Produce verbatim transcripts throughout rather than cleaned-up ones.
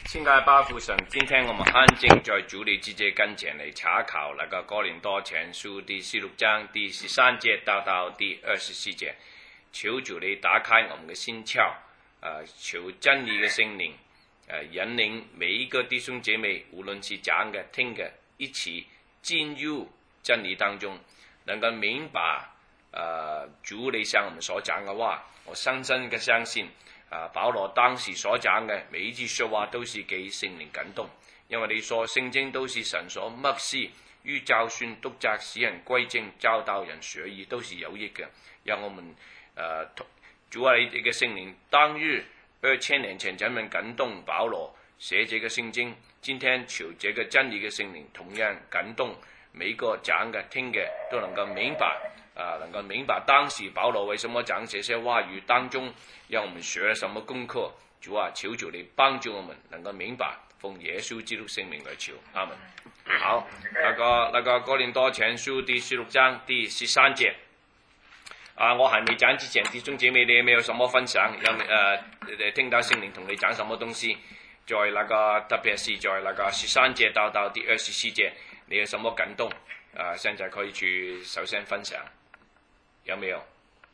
親愛巴父神，今天我們安靜在主你之者跟前嚟查考那個哥林多前書第十六章第十三節到到第二十四節，求主你打開我們嘅心竅，呃，求真理嘅聖靈，呃，引領每一個弟兄姐妹，無論是講嘅、聽嘅，一起進入真理當中，能夠明白，呃，主你向我們所講嘅話，我深深嘅相信。啊，保羅當時所講嘅每一句說話都是給聖靈感動，因為你說聖經都是神所默示，於教訓、督責、使人歸正、教導人學義，都是有益嘅。讓我們，呃，主啊，你嘅聖靈當日二千年前這麼感動保羅寫這個聖經，今天求這個真理嘅聖靈同樣感動每一個講嘅、聽嘅都能夠明白。啊，能夠明白當時保羅為什麼講這些話語當中，讓我們學了什麼功課。主啊，求主你幫助我們能夠明白，奉耶穌基督聖名來求，阿門。好，那個那個哥林多前書第十六章第十三節。啊，我還沒講之前，弟兄姐妹，你有沒有什麼分享？有誒聽到聖靈同你講什麼東西？在那個特別是在那個十三節到到第二十四節，你有什麼感動？啊，現在可以去首先分享。有沒有？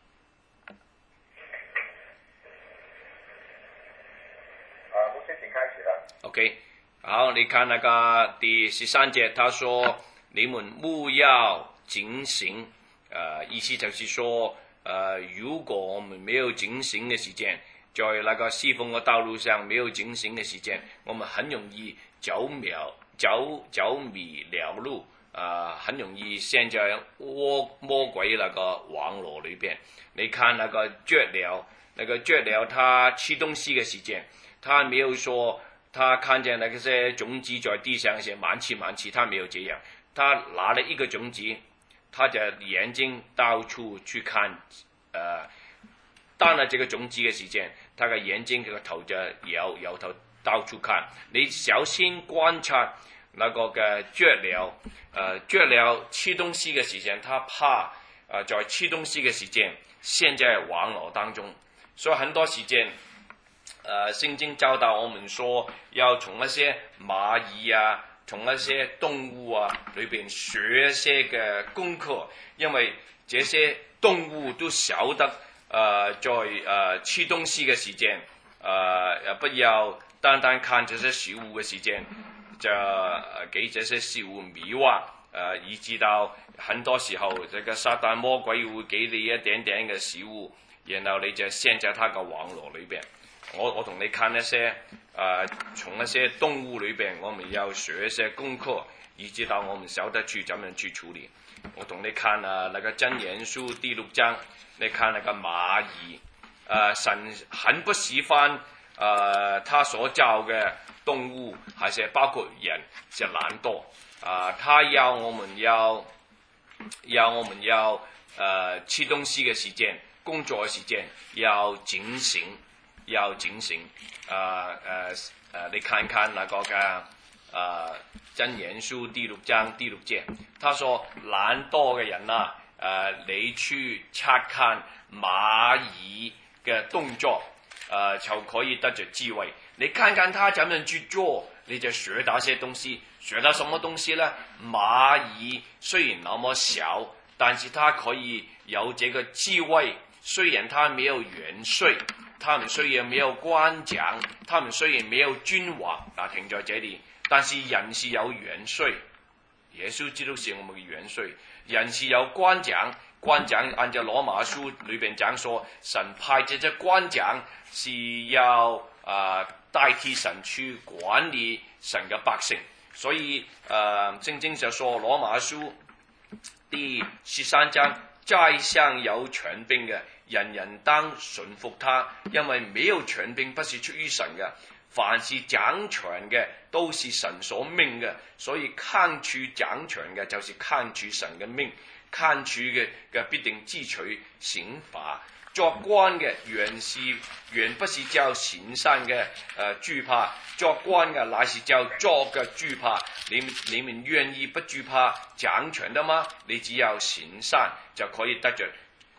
啊，牧師，請開始了。 OK， 好，你看那個第十三節，他說：你們務要警醒。呃，意思就是說，呃，如果我們沒有警醒的時間，在那個侍奉的道路上沒有警醒的時間，我們很容易走秒走走迷了路。啊、呃，很容易陷在魔魔鬼那個網絡裏邊。你看那個雀鳥，那個雀鳥它吃東西嘅時間，它沒有說，它看見那些種子在地上些滿吃滿吃，它沒有這樣。它拿了一個種子，它就眼睛到處去看，呃，當了這個種子嘅時間，它嘅眼睛個頭就搖搖頭到處看。你小心觀察那個嘅雀鳥。呃，雀鳥吃東西嘅時間，它怕，呃，在吃東西嘅時間陷在網絡當中，所以很多時間，呃，聖經教導我們說，要從一些螞蟻啊，從一些動物啊裏邊學一些嘅功課，因為這些動物都曉得，呃，在呃吃東西嘅時間，呃，不要單單看這些食物嘅時間。就給這些事物迷惑，呃，以致到很多時候，這個撒旦魔鬼會給你一點點嘅食物，然後你就陷在他個網絡裏邊。我我同你看一些，呃，從一些動物裏邊，我們要學一些功課，以致到我們曉得去怎樣去處理。我同你看啊，那個箴言書第六章，你看那個螞蟻，呃，神很不喜歡，呃，他所造嘅動物，還是包括人，是懶惰啊、呃！他要我們要，要我們要，呃，吃東西嘅時間，工作嘅時間要警醒，要警醒。啊誒誒，你看看那個嘅啊箴言書第六章第六節，他說懶惰嘅人啊，誒、呃，你去察看螞蟻嘅動作，誒、呃，就可以得着智慧。你看看他怎樣去做，你就學到些東西。學到什麼東西呢？螞蟻雖然那麼小，但是它可以有這個智慧。雖然它沒有元帥，他們雖然沒有官長，他們雖然沒有君王，嗱，停在這裡。但是人是有元帥，耶穌基督是我們嘅元帥。人是有官長，官長按照羅馬書裏邊講說，神派這隻官長是要啊。呃代替神去管理神嘅百姓，所以誒聖經就說羅馬書第十三章，在上有權柄嘅，人人當順服他，因為沒有權柄不是出於神嘅，凡是掌權嘅都是神所命嘅，所以看處掌權嘅就是看處神嘅命，看處嘅嘅必定支取刑罰。作官嘅原是原不是叫行善嘅誒懼怕，作官嘅乃是叫作嘅懼怕。你你們願意不懼怕掌權的嗎？你只要行善就可以得着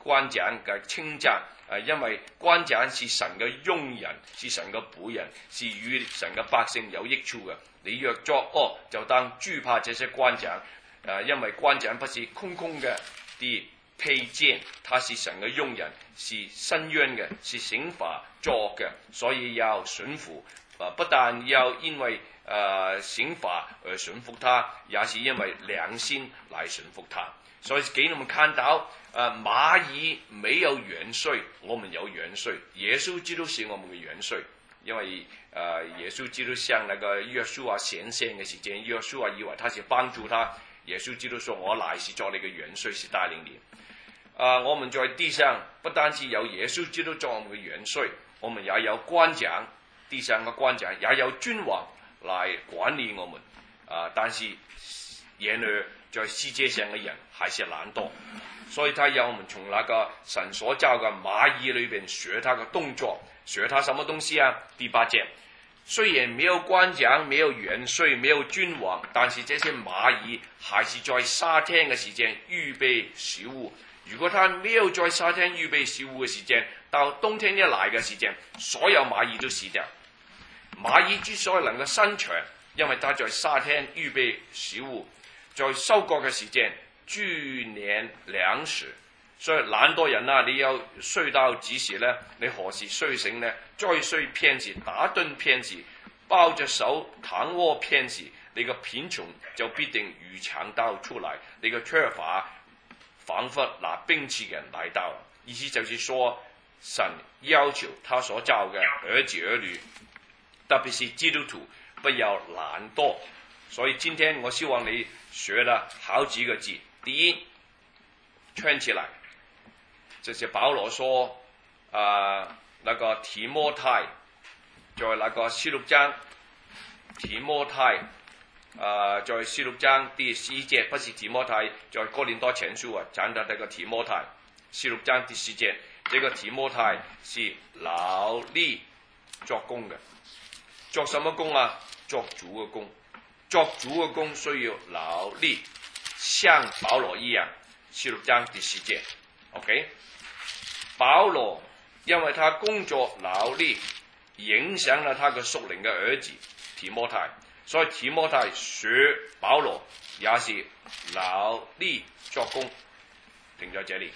官長嘅稱讚。誒，因為官長是神嘅傭人，是神嘅僕人，是與神嘅百姓有益處嘅。你若作惡，就當懼怕這些官長。誒，因為官長不是空空嘅啲披肩，他是神嘅傭人，是伸冤嘅，是刑罰作嘅，所以要順服。誒，不但要因為誒刑罰而順服他，也是因為良心來順服他。所以給你們看到，誒螞蟻沒有元帥，我們有元帥。耶穌基督是我們嘅元帥，因為誒、呃、耶穌基督向那個約書亞顯現嘅時間，約書亞以為他是幫助他，耶穌基督說：我來是做你嘅元帥，是帶領你。啊、呃，我們在地上不單止有耶穌基督做我們嘅元帥，我們也有官長，地上嘅官長也有君王來管理我們。啊、呃，但是然而在世界上嘅人還是懶惰，所以他要我們從那個神所造嘅螞蟻裏邊學他嘅動作，學他什麼東西啊？第八節，雖然沒有官長，沒有元帥，沒有君王，但是這些螞蟻還是在夏天嘅時間預備食物。如果他沒有在夏天預備食物嘅時間，到冬天一來嘅時間，所有螞蟻都死掉。螞蟻之所以能夠生存，因為他在夏天預備食物，在收割嘅時間聚斂糧食。所以懶惰人啊，你要睡到幾時呢？你何時睡醒呢？再睡片時，打盹片時，抱着手躺臥片時，你個貧窮就必定如強盜出來，你個缺乏仿佛拿兵器嘅人來到。意思就是說，神要求他所造嘅兒子兒女，特別是基督徒，不要懶惰。所以今天我希望你學了好幾個字。第一，圈起來，這是保羅說，啊、呃，那個提摩太，在那個十六章，提摩太，啊、呃，在十六章第十一節，不是提摩太，在哥林多前書啊，講到這個提摩太，十六章第十節，這個提摩太是勞力作工嘅，做什麼工啊？作主嘅工，作主嘅工需要勞力，像保羅一樣。十六章第十節 ，OK， 保羅因為他工作勞力，影響了他個屬靈嘅兒子提摩太，所以提摩太學保羅也是勞力作工。停在這裡。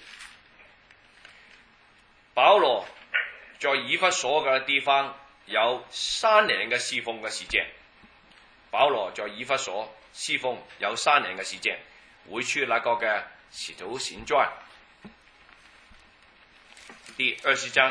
保羅在以弗所嘅地方有三年嘅侍奉嘅時間，保羅在以弗所侍奉有三年嘅時間，會出那個嘅使徒行傳第二十章，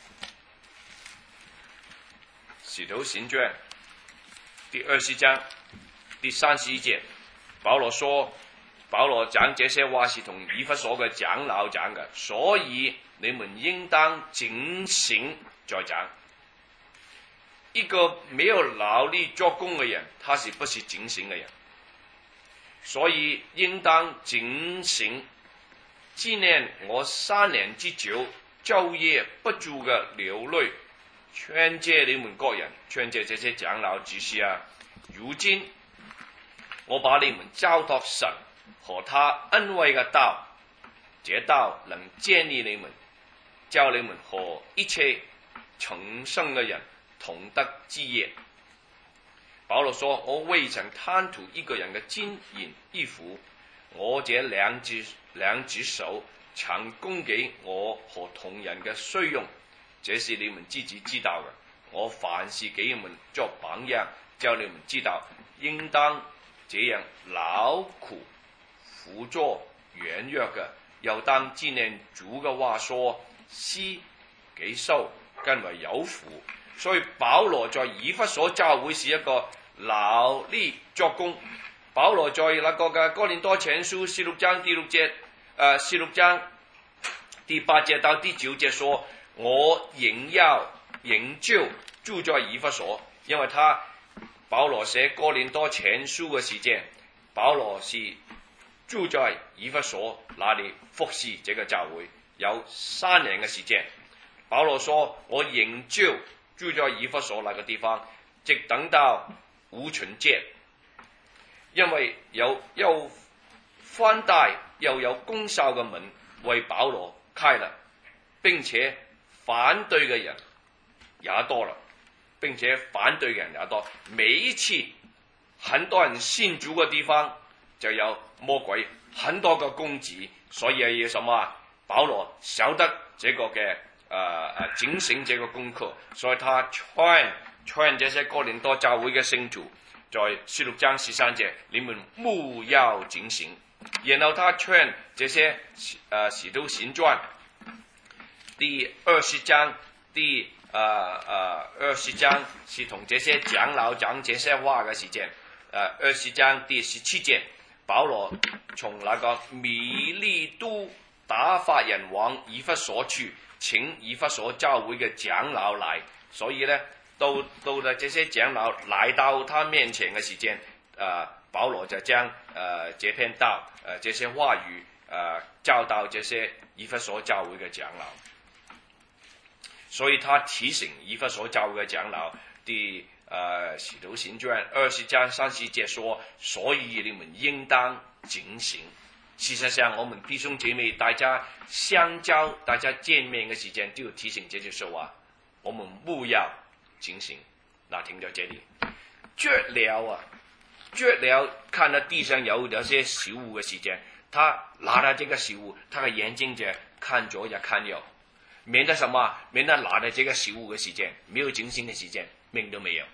使徒行傳第二十章第三十一節，保羅說，保羅講這些話是同以弗所嘅長老講嘅，所以你們應當警醒再講。一個沒有勞力做工嘅人，他是不是警醒嘅人？所以應當警醒，紀念我三年之久，晝夜不住嘅流淚，勸誡你們各人，勸誡這些長老執事啊。如今我把你們交託神和他恩惠嘅道，這道能建立你們，叫你們和一切成聖嘅人同得基業。保羅說，我未曾貪圖一個人嘅金銀衣服，我這兩隻兩隻手曾供給我和同人嘅需用，這是你們自己知道嘅。我凡事給你們作榜樣，叫你們知道應當這樣勞苦輔助軟弱嘅，又當紀念主嘅話說，施己受更為有福。所以保羅在以弗所教會是一個勞力作工。保羅在那個嘅哥林多前書十六章第六節，誒、呃，十六章第八節到第九節說，我仍要仍舊住在以弗所，因為他保羅寫哥林多前書嘅時間，保羅是住在以弗所那裡服侍這個教會有三年嘅時間。保羅說，我仍舊住在以弗所那個地方，直等到五旬節，因為有又寬大又有功效嘅門為保羅開了，並且反對嘅人也多了，並且反對嘅人也多。每一次很多人信主嘅地方就有魔鬼，很多個攻擊，所以要什麼？保羅曉得這個嘅誒誒警醒這個功課，所以他勸勸這些哥林多教會嘅聖徒，在十六章十三節，你們務要警醒。然後他勸這些誒使徒行傳第二十章第誒誒二十章是同這些長老講這些話嘅時間，誒二十章第十七節，保羅從那個米利都打發人往以弗所去，請以弗所教會嘅長老來，所以呢，到到了這些長老來到他面前嘅時間，誒、呃、保羅就將誒、呃、這篇道誒、呃、這些話語誒、呃、教導這些以弗所教會嘅長老，所以他提醒以弗所教會嘅長老，第誒使徒行傳二十章三十節說，所以你們應當警醒。事實上，我們弟兄姐妹大家相交、大家見面嘅時間，都要提醒這句說話，我們務要警醒。那停到這裡，絕了啊！絕了，看到地上有那些食物嘅時間，他拿到這個食物，他嘅眼睛就看左也看右，免得什麼？免得拿到這個食物嘅時間，沒有警醒嘅時間，命都沒有，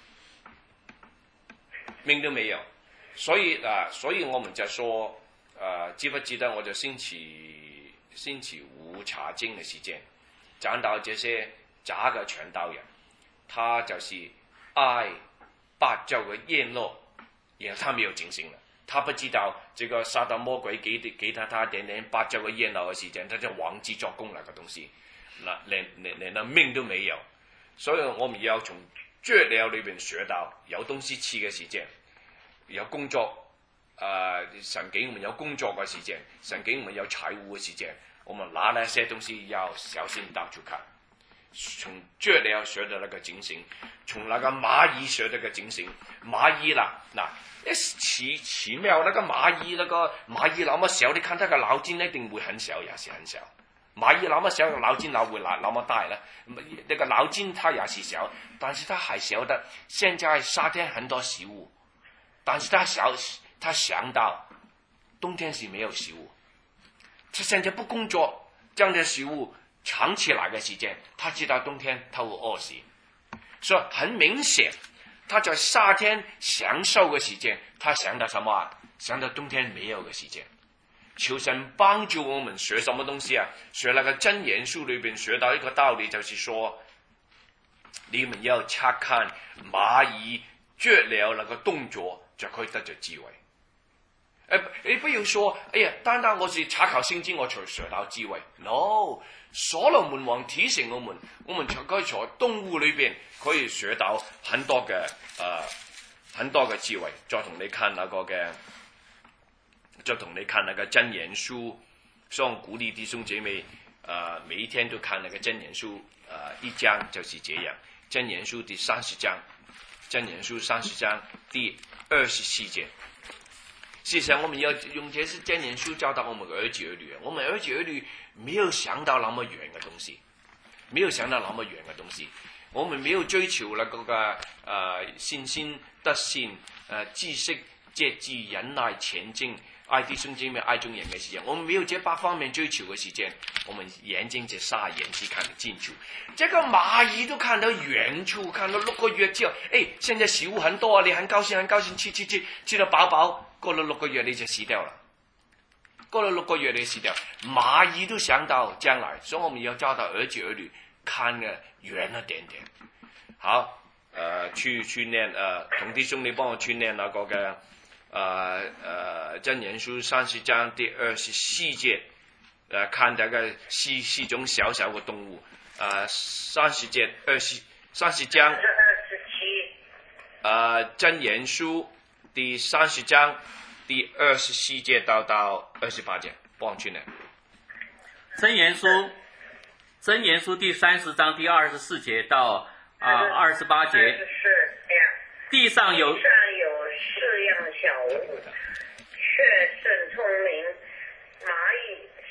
命都沒有。所以啊，所以我們就說。誒、呃，記不記得我就星期星期五查經嘅時間，講到這些假嘅傳道人，他就是愛八周嘅宴樂，然後他沒有警醒了，他不知道這個撒旦魔鬼給給他他點點八周嘅宴樂嘅時間，他就妄自作功那個東西，那連連連個命都沒有，所以我們要從絕了裏邊學到有東西吃嘅時間，有工作。誒、呃，神給我們有工作嘅時間，神給我們有財務嘅時間，我們拿那些東西要小心到處看。從絕了學到那個警醒，從那個螞蟻學到個警醒。螞蟻啦，嗱，一奇奇妙，那個螞蟻，那個螞蟻那麼小，你看它個腦筋一定會很小，也是很小。螞蟻那麼小，個腦筋哪會那那麼大呢？那個腦筋它也是小，但是它還曉得現在夏天很多食物，但是它小。他想到冬天是沒有食物，他現在不工作，將這食物藏起來的時間，他知道冬天他會餓死，所以很明顯，他在夏天享受的時間，他想到什麼？想到冬天沒有的時間。求神幫助我們學什麼東西啊？學那個箴言書裏邊學到一個道理，就是說，你們要察看螞蟻絕了那個動作，就可以得着智慧。誒，你不要說，哎呀，單單我是查考聖經，我才學到智慧。No， 所羅門王提醒我們，我們可以從動物裏邊可以學到很多嘅誒、呃，很多嘅智慧。再同你看那個嘅，再同你看那個箴言書，所以我鼓勵弟兄姐妹，誒、呃，每一天都看那個箴言書，誒、呃，一章就是這樣。箴言書第三十章，箴言書三十章第二十四節。事實上，我們要用這些箴言書教導我們的兒子兒女。我們兒子兒女沒有想到那麼遠的東西，沒有想到那麼遠的東西。我們沒有追求那個嘅誒信心、德性、誒知識、節制、忍耐、前進、愛弟兄姊妹、愛眾人嘅時間。我們沒有這八方面追求嘅時間，我們眼睛只撒眼睛看得近處。這個螞蟻都看到遠處，看到六個月之後，誒，現在食物很多啊，你很高興，很高興，吃吃吃，吃到飽飽。過了六個月你就死掉了，過了六個月你死掉，螞蟻都想到將來，所以我們要教導兒子兒女看嘅遠一點點。好，誒、呃，去去念誒，同弟兄你幫我去念那個嘅誒誒箴言書三十章第二十四節，誒、呃，看這個是是種小小嘅動物，誒、呃，三十節二十三十章，誒，箴言書。第三十章第二十四節到到二十八節，幫我去念。 箴言書，箴言書第三十章第二十四節到啊二十八節。地上有地上有四樣小物，卻甚聰明，螞蟻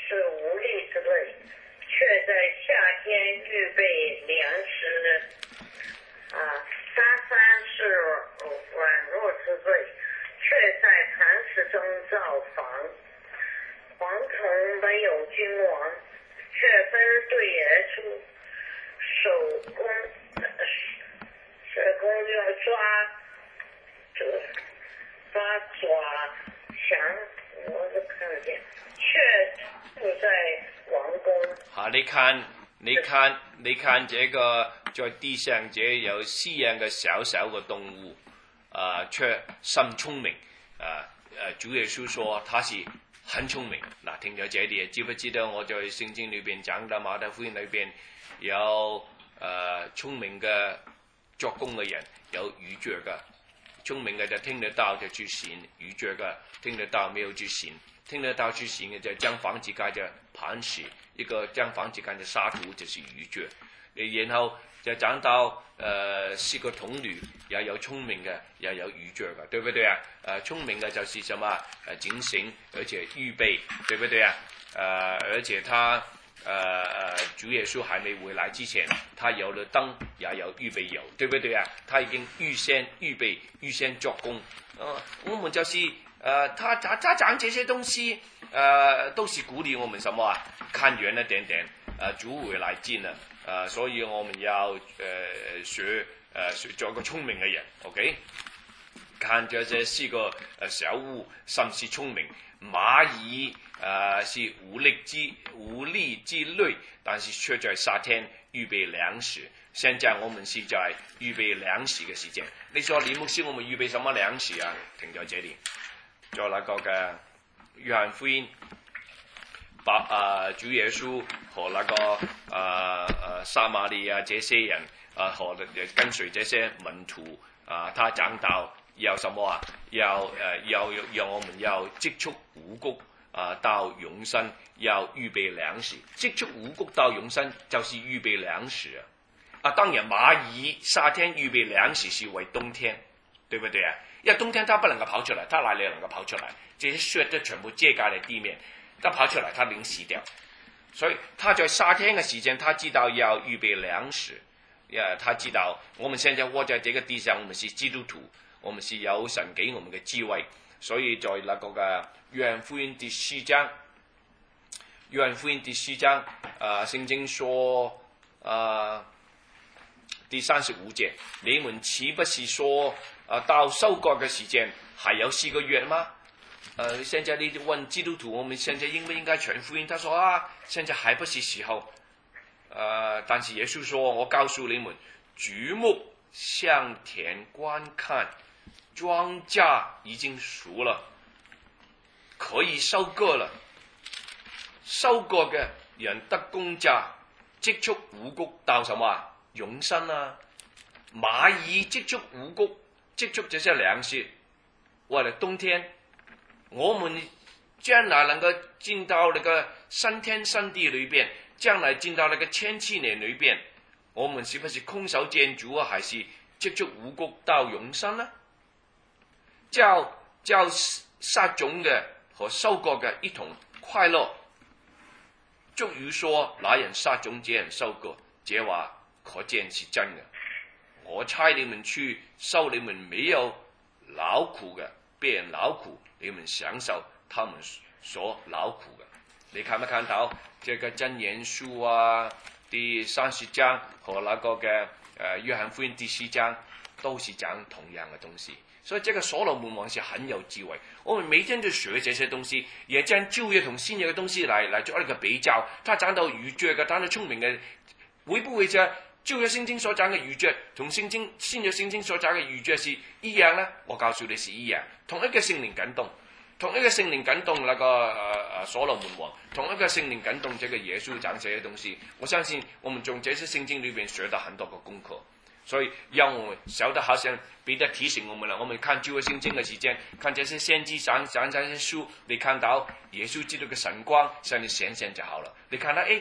是无力之类，却在夏天预备粮食。啊，沙山是软弱之罪，却在磐石中造房。蝗虫没有君王，却分队而出。手工手工要抓这抓抓墙，我都看得见，却住在王宫。 好，你看，你看，你看这个在地上這有四樣嘅小小嘅動物，啊、呃，卻甚聰明，啊、呃，誒，主耶穌說他是很聰明。嗱，聽咗這啲，知不知道我在聖經裏邊講到馬太福音裏邊有誒、呃、聰明嘅作工嘅人，有愚拙嘅。聰明嘅就聽得到就去行，愚拙嘅聽得到沒有去行，聽得到去行嘅就將房子蓋着磐石，一個將房子蓋着沙土就是愚拙。然後就講到誒四個童女，也有聰明嘅，也有愚拙嘅，對不對啊？誒、呃、聰明嘅就是什麼？誒警醒，而且預備，對不對啊？誒、呃、而且他誒誒、呃、主耶穌還沒回來之前，他有了燈，也有預備油，對不對啊？他已經預先預備，預先作工。呃、我們就是誒、呃，他他他講這些東西，誒、呃、都是鼓勵我們什麼啊？看遠一點點，誒、呃、主回來近了。啊、呃，所以我們要誒、呃、學誒、呃、學做一個聰明嘅人 ，OK？ 看着這四個誒小物，甚是聰明。螞蟻啊是無力之無力之類，但是卻在夏天預備糧食。現在我們是在預備糧食嘅時間。你說李牧師，我們預備什麼糧食啊？停在這裡，在那個嘅約翰福音。把啊主耶穌和那個啊啊撒瑪利亞這些人啊和跟隨這些門徒啊，他講到要什麼啊？要誒、呃、要讓我們要積蓄五穀啊到永生，要預備糧食。積蓄五穀到永生就是預備糧食啊！啊，當然螞蟻夏天預備糧食是為冬天，對不對啊？因為冬天它不能夠跑出來，它哪裡能夠跑出來？這些雪都全部遮蓋了地面。他跑出來，他臨死掉，所以他在夏天嘅時間，他知道要預備糧食。呀，他知道我們現在活在這個地上，我們是基督徒，我們是有神給我們嘅智慧，所以在那個嘅約翰福音第四章，約翰福音第四章，啊、呃，聖經說，啊、呃，第三十五節，你們豈不是說，啊、呃，到收割嘅時間還有四個月嗎？呃，現在你問基督徒，我們現在應不應該傳福音？他說啊，現在還不是時候。呃，但是耶穌說，我告訴你們，舉目向田觀看，莊稼已經熟了，可以收割了。收割嘅人得工價，積蓄五穀到什麼啊？永生啊！螞蟻積蓄五穀，積蓄這些糧食，為了冬天。我們將來能夠進到那個新天新地裏邊，將來進到那個千禧年裏邊，我們是不是空手見主啊？還是積蓄五穀到永生呢？叫叫撒種嘅和收割嘅一同快樂。俗語說：那人撒種，這人收割，這話可見是真嘅。我差你們去收你們沒有勞苦嘅，別人勞苦。你們享受他們所勞苦的，你看沒看到這個箴言書啊？第三十章和那個嘅誒約翰福音第四章都是講同樣的東西，所以這個所羅門王是很有智慧。我們每天都學這些東西，也將舊約同新約的東西來來做一個比較。他講到愚拙嘅，講到聰明嘅，會不會就舊約聖經所講嘅愚拙同聖經新約聖經所講嘅愚拙是一樣呢？我告訴你是一樣。同一個聖靈感動，同一個聖靈感動那個呃所羅門王，同一個聖靈感動這個耶穌講這些東西。我相信我們從這些聖經裏邊學到很多個功課，所以讓我們曉得好像彼得提醒我們了。我們看舊約聖經嘅時間，看這些先知講講這些書，你看到耶穌基督嘅神光向你顯現就好了。你看到誒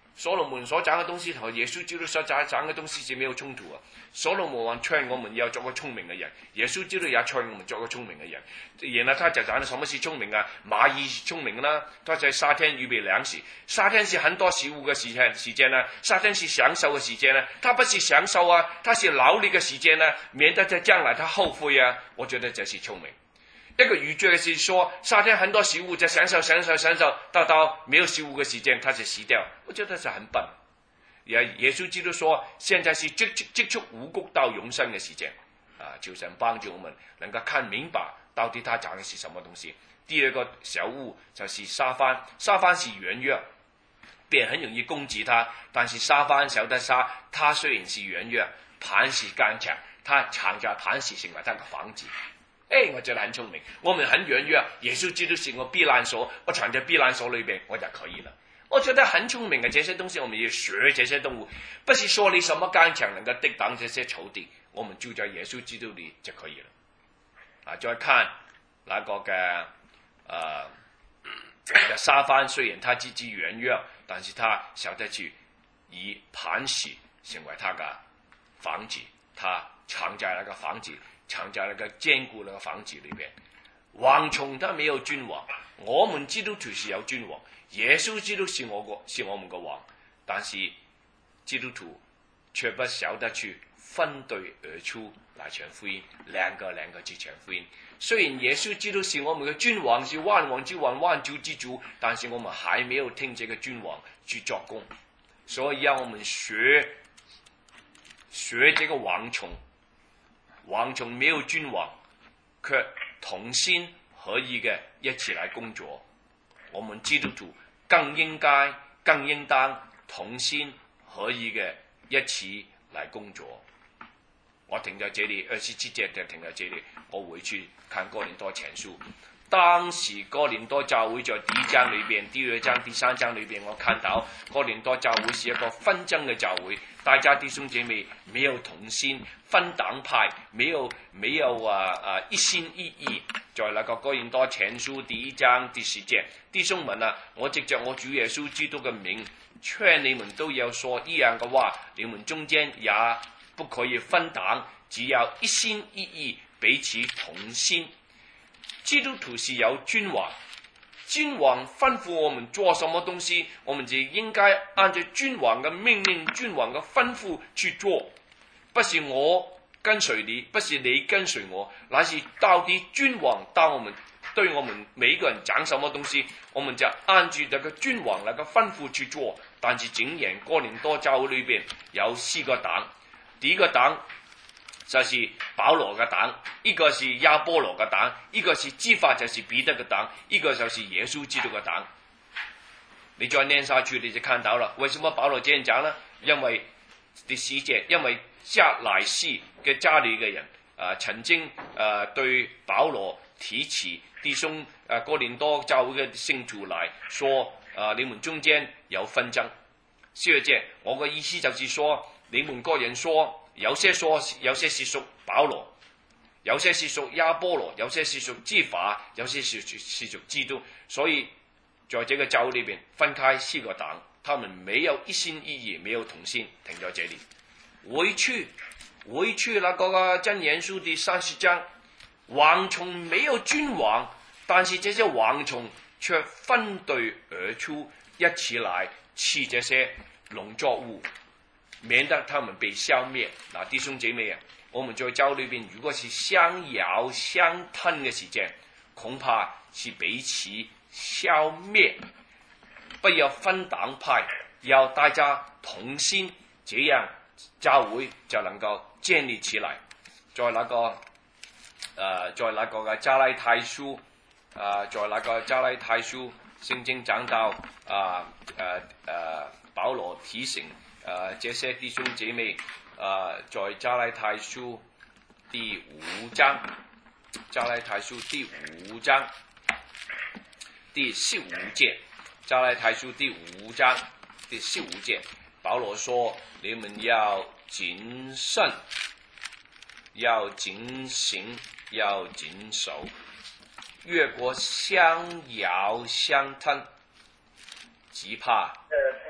所羅門所講嘅東西同耶穌基督所講講嘅東西是沒有衝突啊。所羅門話勸我們要做個聰明嘅人，耶穌基督也勸我們做個聰明嘅人。然後他就講什麼是聰明啊？螞蟻是聰明啦，他在沙天預備糧食，沙天是很多食物嘅時間時間啊，沙天是享受嘅時間啊，他不是享受啊，他是勞力嘅時間啊，免得在將來他後悔啊。我覺得這是聰明。一個愚拙嘅是說，沙天很多食物在享受享受享受，到到沒有食物嘅時間，他就死掉。我覺得是很笨。也耶穌基督說，現在是積積蓄五穀到永生嘅時間啊，求神幫助我們能夠看明白到底他講嘅是什麼東西。第二個小物就是沙番，沙番是軟弱，別人很容易攻擊他，但是沙番曉得沙，他雖然是軟弱，磐石剛強，他藏在磐石成為他嘅房子。誒，我覺得很聰明。我們很軟弱，耶穌基督是我避難所，我藏在避難所裏邊，我就可以了。我覺得很聰明嘅這些東西，我們要學這些動物，不是說你什麼剛強能夠抵擋這些仇敵，我們住在耶穌基督裏就可以了。啊，再看那個嘅呃沙番，雖然他自己軟弱，但是他曉得去以磐石成為他嘅房子，他藏在那個房子。藏在那個堅固那個房子裏邊，蝗蟲他沒有君王，我們基督徒是有君王，耶穌基督是我個是我們個王，但是基督徒卻不曉得去分隊而出來傳福音，兩個兩個去傳福音。雖然耶穌基督是我們的君王，是萬王之王、萬主之主，但是我們還沒有聽這個君王去做工，所以讓我們學學這個蝗蟲。蝗蟲沒有君王，卻同心合意嘅一起來工作。我們基督徒更應該、更應當同心合意嘅一起來工作。我停在這裏，二十七節就停在這裏。我回去看哥林多前書，當時哥林多教會在第一章裏邊、第二章、第三章裏邊，我看到哥林多教會是一個紛爭嘅教會。大家弟兄姐妹沒有同心，分黨派，沒有沒有啊啊一心一意。在那個哥林多前書第一章第十節，弟兄們啊，我藉着我主耶穌基督嘅名，勸你們都要說一樣嘅話，你們中間也不可以分黨，只要一心一意，彼此同心。基督徒是有君王。君王吩咐我們做什麼東西，我們就應該按照君王的命令、君王的吩咐去做。不是我跟隨你，不是你跟隨我，乃是到底君王當我們對我們每一個人講什麼東西，我們就按住那個君王那個吩咐去做。但是整個哥林多教會裏邊有四個黨，第一個黨就是保羅嘅黨，一個是亞波羅嘅黨，一個是基法就是彼得嘅黨，一個就是耶穌基督嘅黨。你再念下去你就看到了，為什麼保羅這樣講呢？因為第十節，因為加乃斯嘅家裏嘅人啊、呃，曾經啊、呃、對保羅提起弟兄啊、呃、哥林多教會嘅聖徒來說啊、呃，你們中間有紛爭。十二節，我嘅意思就是說，你們個人說。有些說，有些是屬保羅，有些是屬亞波羅，有些是屬基法，有些是是屬基督。所以在這個教會裏邊分開四個黨，他們沒有一心一意，沒有同心。停在這裏，回去回去那個箴言書第三十章，蝗蟲沒有君王，但是這些蝗蟲卻分隊而出，一起來吃這些農作物，免得他們被消滅。嗱，弟兄姐妹啊，我們在教裏邊，如果是相咬相吞嘅時間，恐怕是彼此消滅。不要分黨派，要大家同心，這樣教會就能夠建立起來。在那個呃，在那個嘅加拉太書啊、呃，在那個加拉太書聖經講到啊誒誒，保羅提醒。誒、呃，這些弟兄姐妹，誒、呃，在加拉太書第五章，加拉太書第五章第十五節，加拉太書第五章第十五節，保羅說：你們要謹慎，要警醒，要謹守，越過相咬相吞，只怕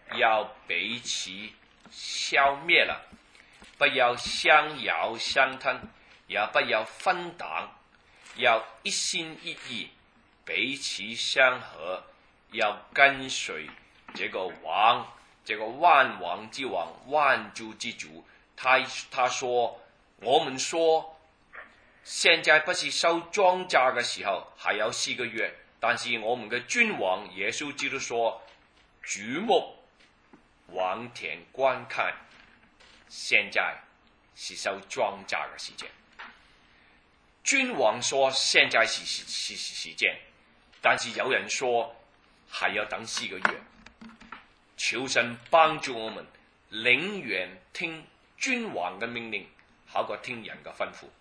要彼此消灭了，不要相咬相吞，也不要分党，要一心一意，彼此相合，要跟随这个王，这个万王之王，万主之主。他他说，我们说现在不是收庄稼的时候，还有四个月，但是我们的君王耶稣基督说，举目往田观看，现在是收庄稼的时间。君王说现在是是是时间，但是有人说还要等四个月。求神帮助我们，宁願聽君王嘅命令，好過聽人嘅吩咐。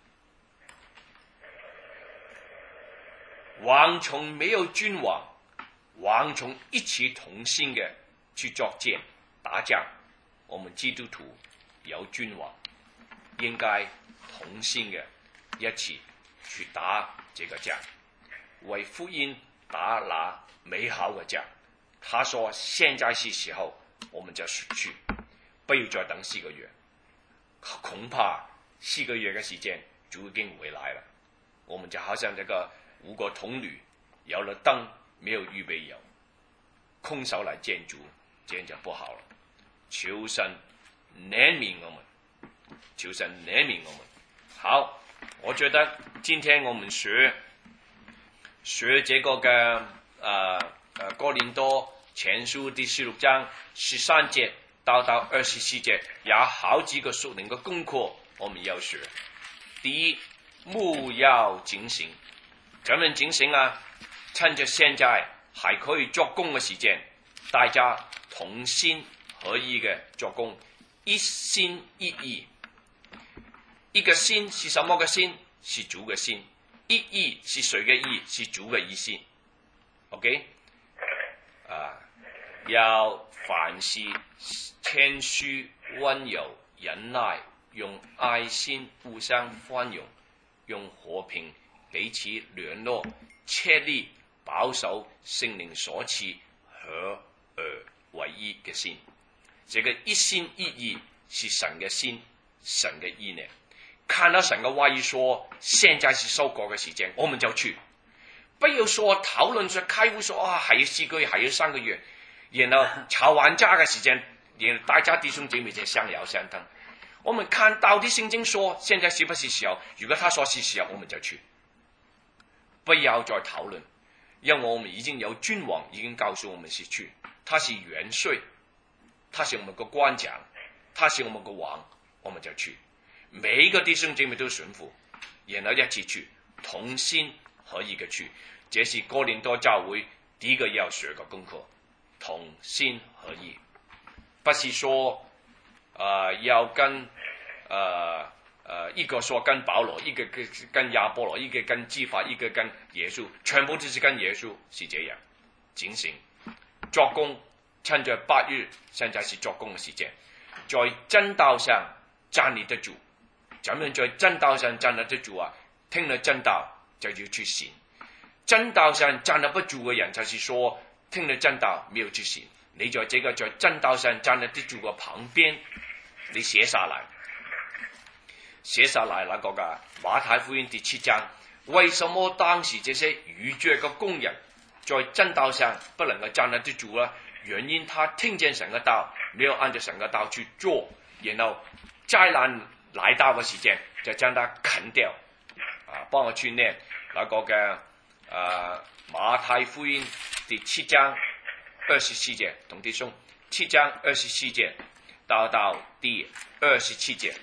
王從沒有君王，王從一起同心嘅去作戰打仗。我們基督徒有君王，應該同心嘅一起去打這個仗，為福音打那美好嘅仗。他說現在是時候，我們就去，不要再等四個月，恐怕四個月嘅時間就已經回來了。我們就好像這個五個童女，有了燈，沒有預備油，空手來見主，這樣就不好了。求神憐憫我們，求神憐憫我們。好，我覺得今天我們學學這個嘅呃呃哥林多前書第十六章十三節到到二十四節，有好幾個屬靈嘅功課我們要學。第一，務要警醒，怎麼警醒啊？趁着現在還可以做工嘅時間，大家同心合意嘅做工，一心一意。一個心是什麼嘅心？是主嘅心。一意是誰嘅意？是主嘅意思。OK， 啊，要凡事謙虛、溫柔、忍耐，用愛心互相寬容，用和平彼此聯絡，切力保守聖靈所賜合而為一嘅心。這個一心一意是神嘅心，神嘅意念。看到神嘅話語說，現在是收割嘅時間，我們就去。不要說討論說開會說啊，還有四個月，還有三個月，然後吵完架嘅時間，然後大家弟兄姐妹就相咬相吞。我們看到底聖經說現在是不是時候？如果他說是時候，我們就去。不要再討論，因為我們已經有君王已經告訴我們是去，他是元帥，他是我們個官長，他是我們個王，我們就去。每一個弟兄姐妹都順服，然後一起去，同心合意嘅去。這是哥林多教會第一個要學嘅功課，同心合意，不是說呃要跟呃呃一個說跟保羅，一個跟跟亞波羅，一個跟基法，一個跟耶穌，全部都是跟耶穌，是這樣。警醒做工，趁着八日，現在是做工嘅時間，在真道上站立得住。怎樣在真道上站立得住啊？聽了真道就要去行。真道上站立不住嘅人，就是說聽了真道沒有去行。你在這個在真道上站立得住嘅旁邊，你寫下來，寫下來那個嘅馬太福音第七章，為什麼當時這些愚拙嘅工人在真道上不能夠站立得住啊？原因他聽見神嘅道，沒有按照神嘅道去做，然後災難來到嘅時間就將它啃掉。啊，幫我去念那個嘅啊馬太福音第七章二十四節，同弟兄七章二十四節到到第二十七節。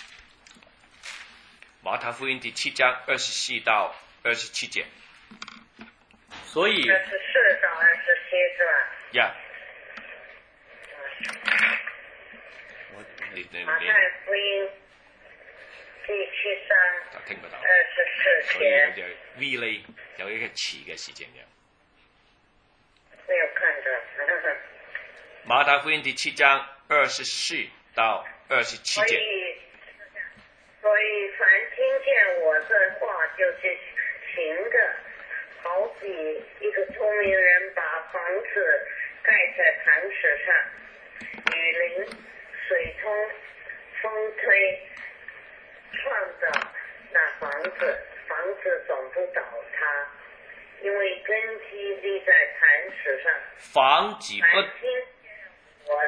馬太福音第七章二十四到二十七節。 所以二十四到二十七是吧？ 呀、yeah. 馬太福音第七章聽不到二十四節。 所以有隻 relay 有一個詞嘅時間嘅。 沒有看着。 馬太福音第七章二十四到二十七節。 所以，所以凡聽見我這話就去行的，好比一個聰明人把房子盖在磐石上，雨淋、水冲、风吹，创造那房子，房子总不倒塌，因为根基立在磐石上。 房子不。 凡听见我，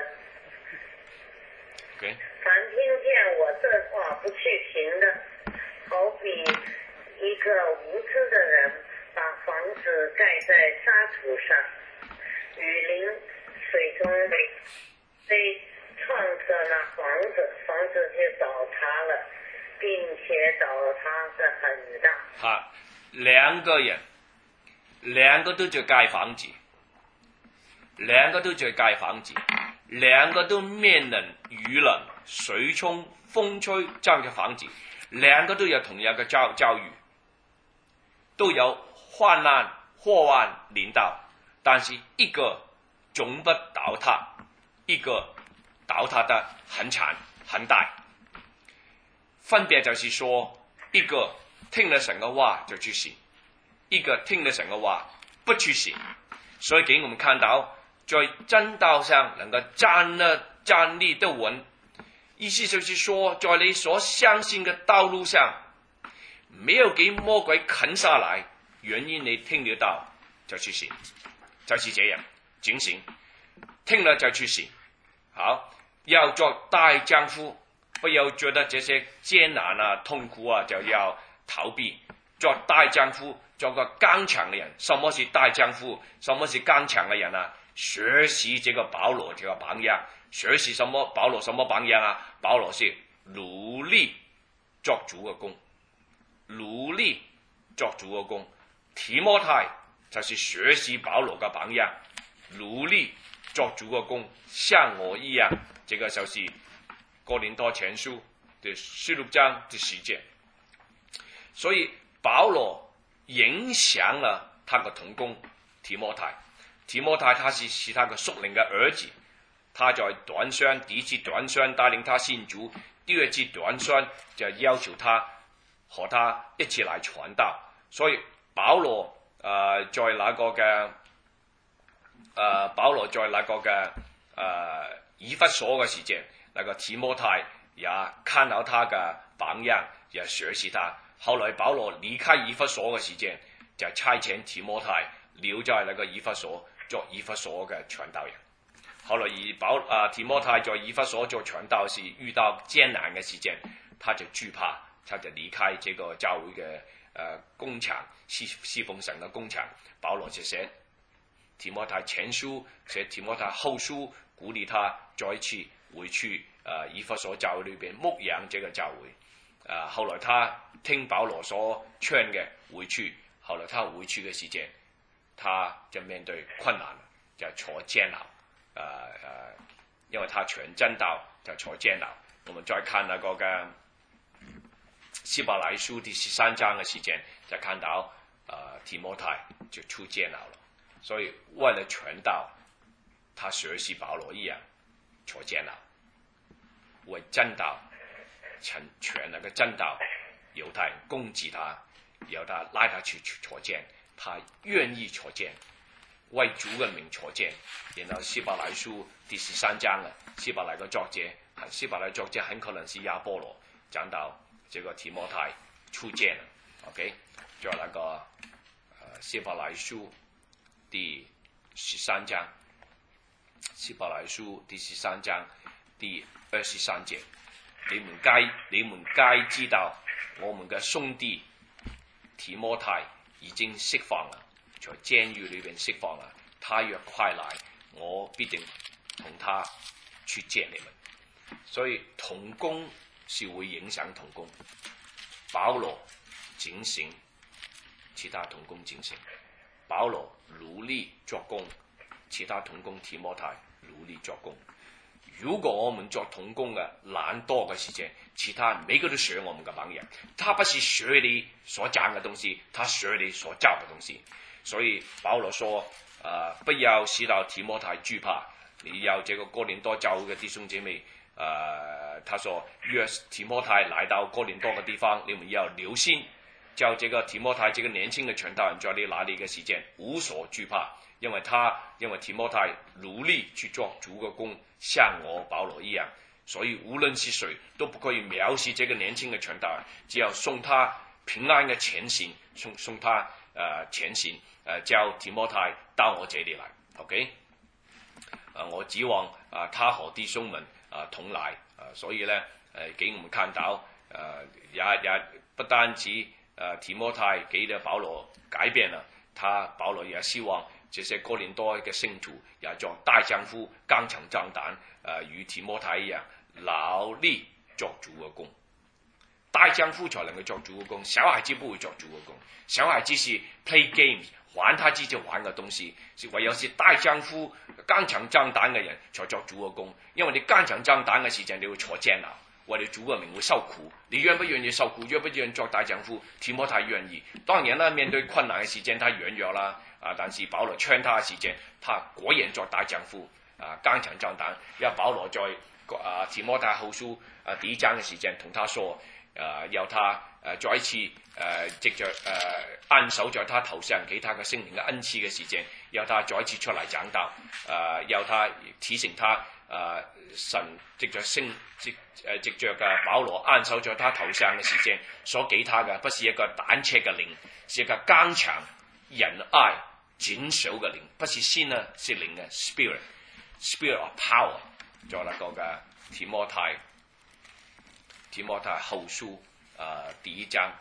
Okay. 凡听见我这话不去行的，好比一个无知的人把房子盖在沙土上，雨淋、水冲被创造那房子，房子就倒塌了，并且倒塌的很大。 好，两个人，两个都在盖房子，两个都在盖房子，两个都面临雨冷、水冲、风吹这样的房子，两个都有同样的遭遭遇，都有患难祸患临到，但是一个总不倒塌，一个倒塌的很惨很大。分别就是说，一个聽了神嘅話就去行，一個聽了神嘅話不去行。所以給我們看到，在真道上能夠站得站立得穩，意思就是說，在你所相信嘅道路上，沒有給魔鬼啃下來，原因你聽了道就去行，就是這樣警醒，聽了就去行。好，要做大丈夫。不要覺得這些艱難啊、痛苦啊就要逃避，做大丈夫，做個剛強的人。什麼是大丈夫？什麼是剛強的人啊？學習這個保羅這個榜樣，學習什麼？保羅什麼榜樣啊？保羅是努力作主嘅工，努力作主嘅工。提摩太就是學習保羅嘅榜樣，努力作主嘅工，像我一樣。這個就是哥林多前書的十六章的十節，所以保羅影響了他的同工提摩太。提摩太他是是他的屬靈的兒子，他在短宣第一次短宣帶領他信主，第二次短宣就要求他和他一起來傳道。所以保羅誒、呃、在那個嘅誒、呃、保羅在那個嘅誒以弗所嘅時間。那個提摩太也看到他的榜樣，也學習他。後來保羅離開以弗所嘅時間，就差遣提摩太留在那個以弗所做以弗所嘅傳道人。後來以保啊提摩太在以弗所做傳道時遇到艱難嘅時間，他就懼怕，他就離開這個教會嘅誒、呃、工場，侍侍奉神嘅工場。保羅就寫提摩太前書，寫提摩太後書，鼓勵他再次回去誒以弗所教會裏邊牧養這個教會。誒、呃、後來他聽保羅所勸嘅回去，後來他回去嘅時間，他就面對困難，就坐監牢。誒、呃、誒、呃，因為他傳真道就坐監牢。我們再看那個嘅希伯來書第十三章嘅時間，就看到誒、呃、提摩太就出監牢了。所以為了傳道，他學習保羅一樣坐監牢，為真道傳傳那個真道，猶太人攻擊他，由他拉他去坐監，他願意坐監，為主嘅名坐監。然後希伯來書第十三章啊，希伯來嘅作者，希伯來作者很可能是亞波羅，講到這個提摩太出監了。OK， 就那個呃希伯來書第十三章。希伯來書第十三章第二十三節，你們該你們該知道，我們嘅兄弟提摩太已經釋放了，在監獄裏邊釋放了。他若快來，我必定同他去見你們。所以同工是會影響同工。保羅警醒，其他同工警醒。保羅努力作工。其他同工提摩太努力做工。如果我們做同工嘅懶惰嘅時間，其他每個都學我們嘅榜樣。他不是學你所講嘅東西，他學你所教嘅東西。所以保羅說：，誒、呃，不要使到提摩太懼怕。你要這個哥林多教會嘅弟兄姐妹，誒、呃，他說：，若提摩太來到哥林多嘅地方，你們要留心， 叫这个提摩太这个年轻的传道人在你那里嘅時間無所懼怕，因為他因為提摩太努力去做主嘅工，像我保羅一樣，所以無論是誰都不可以藐視這個年輕嘅傳道人，只要送他平安嘅前行，送送他誒、呃、前行，誒、呃、叫提摩太到我這裡來 ，OK， 啊我指望啊他和弟兄們啊同來，啊所以咧誒給我們看到誒、呃、也也不單止誒、呃、提摩太給的保羅改變了，他保羅也希望這些哥林多嘅聖徒也做大丈夫，剛強壯膽，誒、呃、與提摩太一樣勞力作主嘅工。大丈夫才能夠做主嘅工，小孩子不會做主嘅工。小孩子是 play games， 玩他自己玩嘅東西，唯有是大丈夫剛強壯膽嘅人才做主嘅工。因為你剛強壯膽嘅時間，你會坐監牢，為你主嘅名會受苦。你願不願意受苦？願不願意做大丈夫？提摩太願意。當然啦，面對困難嘅時間，他軟弱啦。啊，但是保羅勸他嘅時間，他果然做大丈夫，啊，剛強壯膽。因為保羅在啊提摩太後書啊第一章嘅時間同他說。誒、呃，要他誒再一次誒藉着誒按手在他頭上，給他嘅聖靈嘅恩賜嘅時間，要他再一次出嚟講道，誒、呃，要他提醒他誒、呃、神藉着聖藉誒藉着嘅保羅按手在他頭上嘅時間，所給他嘅不是一個膽怯嘅靈，是一個剛強仁愛謹守嘅靈，不是心啊，是靈嘅 spirit，spirit of power， 在那個嘅提摩太。提摩太後書啊、呃、第一章，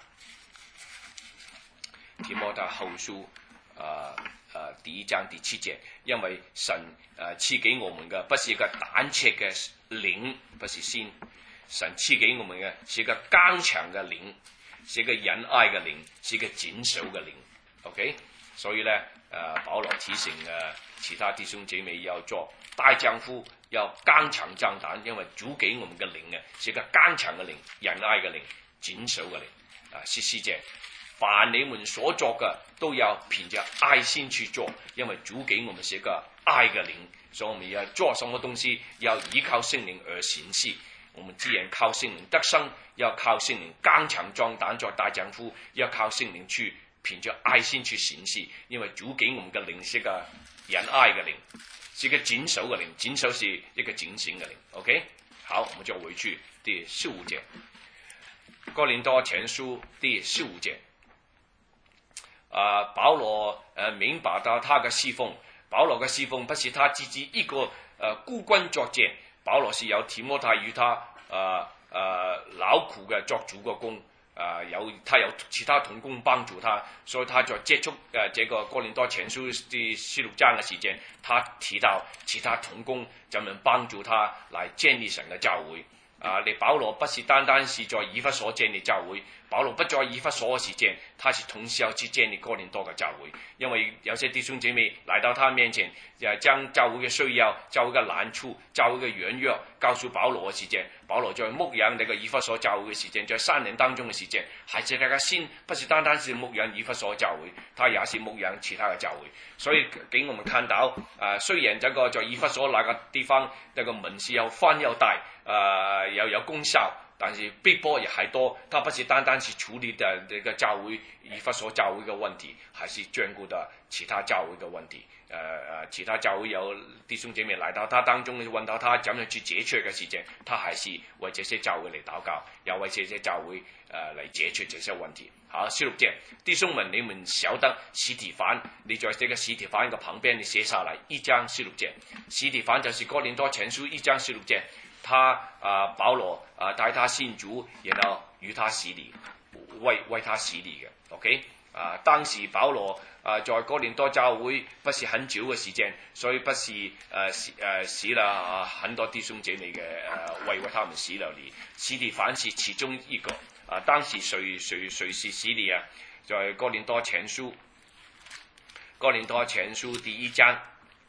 提摩太後書啊啊、呃呃、第一章第七節，因為神啊賜、呃、給我們嘅不是一個膽怯嘅靈，不是心，神賜給我們嘅是一個剛強嘅靈，是一個仁愛嘅靈，是一個謹守嘅靈。OK， 所以咧啊、呃、保羅提醒啊、呃、其他弟兄姐妹要做大丈夫。要剛強壯膽，因為主給我們嘅靈啊，是一個剛強嘅靈、仁愛嘅靈、謹守嘅靈。啊，是師姐，凡你們所做嘅都要憑着愛心去做，因為主給我們是一個愛嘅靈，所以我們要做什麼東西要依靠聖靈而行事。我們既然靠聖靈得生，要靠聖靈剛強壯膽做大丈夫，要靠聖靈去憑着愛心去行事，因為主給我們嘅靈是一個仁愛嘅靈。是一個謹守嘅靈，謹守是一個警醒嘅靈。OK， 好，我們就回去第十五節，哥林多前書第十五節。啊，保羅誒明白到他嘅侍奉，保羅嘅侍奉不是他自己一個誒孤軍作戰，保羅是有提摩太與他誒誒勞苦嘅作主嘅工。啊、呃，有他有其他同工幫助他，所以他在接觸誒、呃、這個哥林多前書第十六章嘅時間，他提到其他同工怎麼幫助他來建立神嘅教會。啊，你保羅不是單單是在以弗所建立教會，保羅不在以弗所嘅時間，他是同時要去建立哥林多嘅教會，因為有些弟兄姐妹來到他面前，誒將教會嘅需要、教會嘅難處、教會嘅軟弱告訴保羅嘅時間，保羅在牧養呢個以弗所教會嘅時間，在三年當中嘅時間，還是他嘅心不是單單是牧養以弗所教會，他也是牧養其他嘅教會，所以給我們看到，誒、呃、雖然這個在以弗所那個地方，那個門是又寬又大。誒、呃、又有功效，但是逼迫也還多。他不是單單是處理的這個教會以弗所教會嘅問題，還是眷顧到其他教會嘅問題。誒、呃、誒，其他教會有弟兄姐妹來到他當中，問到他怎樣去解決嘅事情，他還是為這些教會嚟禱告，要為這些教會誒嚟、呃、解決這些問題。好，十六節，弟兄們，你們曉得司提反，你在這個司提反嘅旁邊，你寫下來一章十六節。司提反就是哥林多前書一章十六節。他啊，保羅啊帶他信主，然後與他洗禮，為為他洗禮嘅。OK 啊，當時保羅啊在哥林多教會不是很久嘅時間，所以不是誒誒洗了很多弟兄姐妹嘅誒為為他們洗了禮。司提反是其中一個啊，當時誰誰誰是洗禮啊？在哥林多前書，哥林多前書第一章。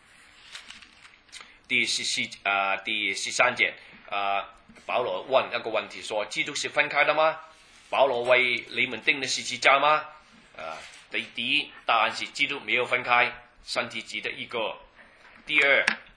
第十四啊，第十三節啊，保羅問一個問題，說：基督是分開的嗎？保羅為你們釘的十字架嗎？啊，第第一答案是基督沒有分開，身體只得一個。第二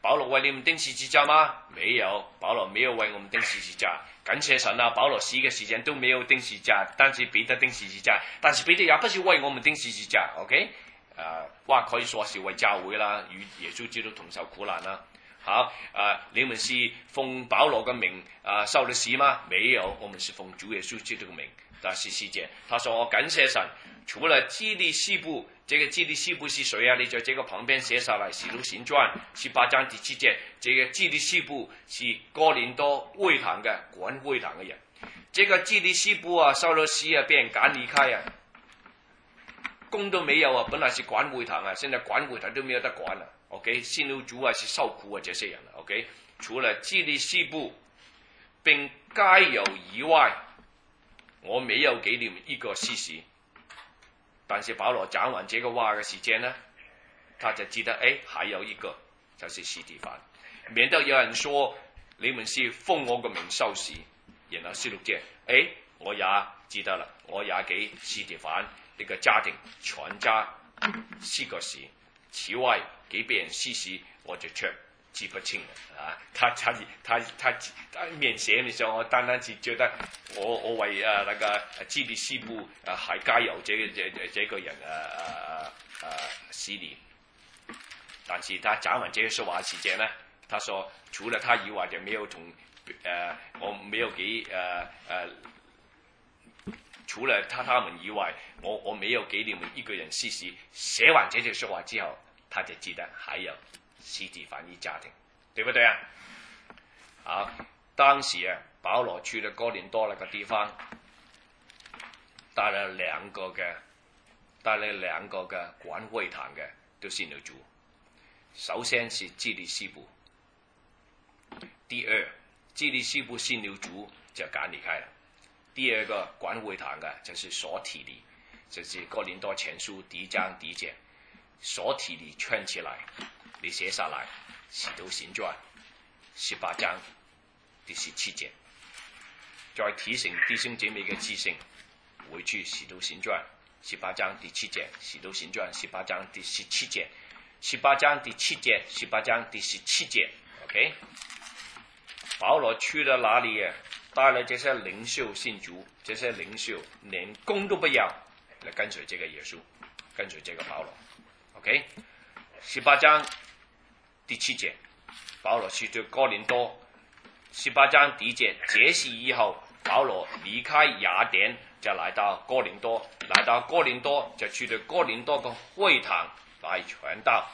保羅為你們釘十字架嗎？沒有，保羅沒有為我們釘十字架。感謝神啊，保羅死嘅時間都沒有釘十字架，但是彼得釘十字架，但是彼得也不是為我們釘十字架 ，OK？ 啊，話可以說是為教會啦，與耶穌基督同受苦難啦。好，啊，你們是奉保羅嘅名啊受了死嗎？沒有，我們是奉主耶穌基督嘅名。但是細節，他說我感謝神，除了基利西布，這個基利西布是誰啊？你在這個旁邊寫下來，《使徒行傳》十八章第七節，這個基利西布是哥林多會堂嘅管會堂嘅人。這個基利西布啊，受了死啊，被人趕離開啊，工都沒有啊，本來是管會堂啊，現在管會堂都沒有得管了。OK， 信徒主啊是受苦啊，這些人啊 OK， 除了基利西布並該有以外，我沒有給你們一個事實。但是保羅講完這個話嘅時間呢，他就記得，哎，還有一個就是司提反，免得有人說你們是奉我個名受死。然後十六節，哎，我也記得了，我也給司提反呢個家庭全家四個死。此外給別人施洗，我就卻記不清了啊！他他他他他免寫的時候，我單單只覺得我我為啊那個基利西布啊還該有這個這這這個人啊啊啊洗禮，但是他講完這個說話時間呢，他說除了他以外就沒有同呃我沒有給呃呃除了他他們以外，我我沒有給你們一個人施洗。寫完這句說話之後，他就記得還有司提反一家庭，對不對啊？好，當時啊，保羅去了哥林多那個地方，帶了兩個嘅，帶了兩個嘅管會堂嘅都信了主。首先是基利西布，第二基利西布信了主就趕離開了。第二個管會堂嘅就是所提尼，就是哥林多前書第一章第一節，所提尼圈起來，你寫下來，使徒行傳十八章第十七節，再提醒弟兄姐妹嘅記性，回去使徒行傳十八章第七節，使徒行傳十八章第十七節，十八章第七節，十八章第十七節 ，OK。保羅去了哪裡啊？帶了這些領袖信主，這些領袖連工都不要，來跟隨這個耶穌，跟隨這個保羅。OK， 十八章第七節，保羅去到哥林多。十八章第一節，這事以後，保羅離開雅典，就來到哥林多。來到哥林多，就去到哥林多個會堂來傳道。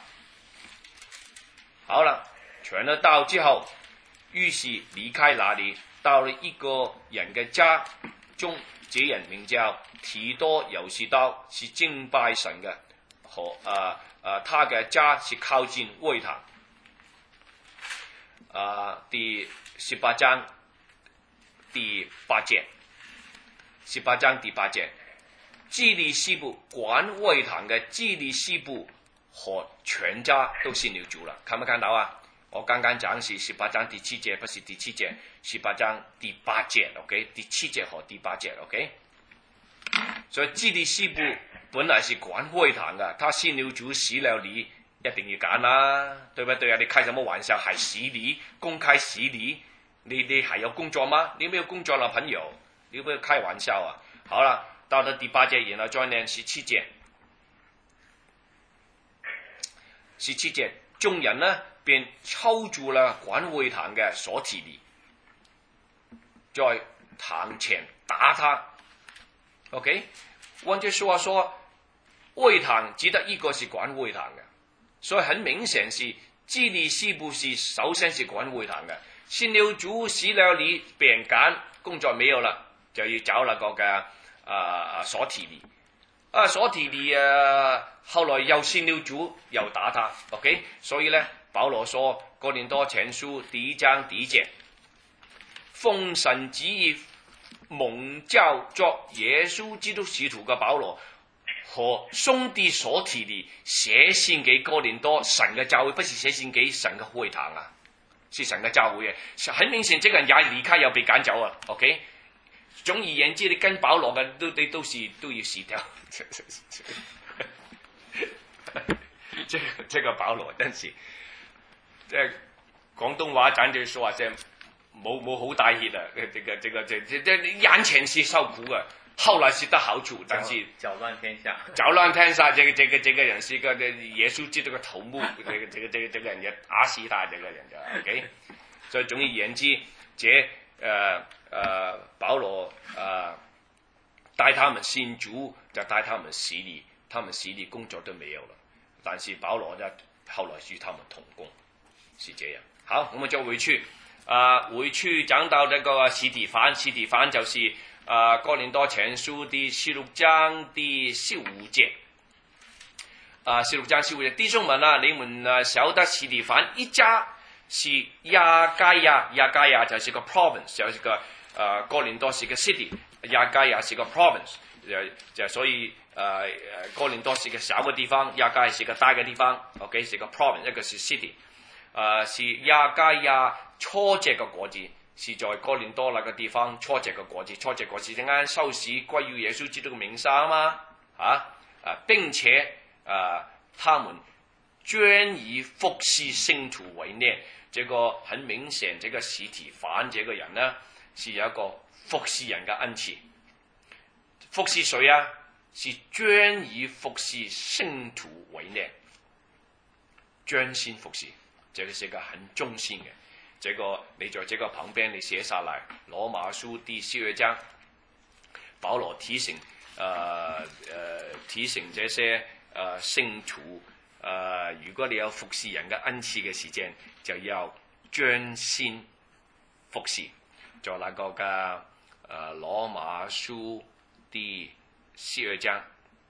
好了，傳了道之後，於是離開那裡。到了一個人嘅家中，這人名叫提多猶士多，是敬拜神嘅，和啊啊，他嘅家是靠近會堂。啊，第十八章第八節，十八章第八節，基利西布管會堂嘅基利西布和全家都信了主了，看唔看到啊？我剛剛講是十八章第七節，不是第七節，十八章第八節 ，OK， 第七節和第八節 ，OK。所以基利西布本來是管會堂嘅，他信了主洗了禮，一定要揀啦，對不對啊？你開什麼玩笑？係洗禮，公開洗禮，你你還有工作嗎？你沒有工作啦，朋友，你不要開玩笑啊！好了，到了第八節，然後再念十七節，十七節，眾人呢？便抽住了管會堂嘅所提尼，在堂前打他。OK， 換句說話說，會堂只得一個是管會堂嘅，所以很明顯是基利西布是首先是管會堂嘅，信了主洗了禮，被人趕，工作沒有了，就要找那個嘅啊所提尼。啊所提尼啊，後來又信了主，又打他。OK， 所以呢。保羅說哥林多前書第一章第一節，奉神旨意蒙召作耶穌基督使徒嘅保羅和兄弟所提尼寫信給哥林多神嘅教會，不是寫信給神嘅會堂啊，是神嘅教會啊。很明顯，這個人也離開又被趕走啊。OK， 總而言之，你跟保羅嘅都都都是都要死掉。這個這個保羅真是。 即係廣東話簡直說話即係冇冇好大氣啊！這個這個這這這眼前是受苦嘅，後來是得好處，但是攪亂天下， 攪亂天下，這個這個這個人是個耶穌基督嘅頭目，這個這個這個這個人就打死他，這個人就 OK。所以總而言之，這誒誒、呃、保羅誒、呃、帶他們信主，就帶他們洗禮，他們洗禮工作都沒有了，但是保羅呢後來與他們同工，是這樣。好，我們就回去，啊、呃，回去講到這個司提反，司提反就是啊、呃、哥林多前書第十六章第十五節，啊十六章十五節，弟兄們啊，你們啊曉得司提反一家是亞該亞，亞該亞就是個 province， 就是個啊、呃、哥林多是個 city， 亞該亞是個 province， 就就所以啊誒、呃、哥林多是個小嘅地方，亞該是個大嘅地方 ，OK 是個 province， 一個是 city。啊、呃，是亞該亞初結嘅果子，是在哥林多那個地方初結嘅果子。初結果子陣間收市歸於耶穌基督嘅名下啊嘛，嚇啊！並且啊，他們專以服侍聖徒為念。這個很明顯，這個司提反這個人呢，是有一個服侍人嘅恩賜。服侍誰啊？是專以服侍聖徒為念，專心服侍。這個是個很忠心嘅，這個你在這個旁邊你寫下來，羅馬書第十二章，保羅提醒，呃呃提醒這些呃聖徒，呃如果你有服侍人嘅恩賜嘅時間，就要專心服侍。在那個嘅呃羅馬書第十二章。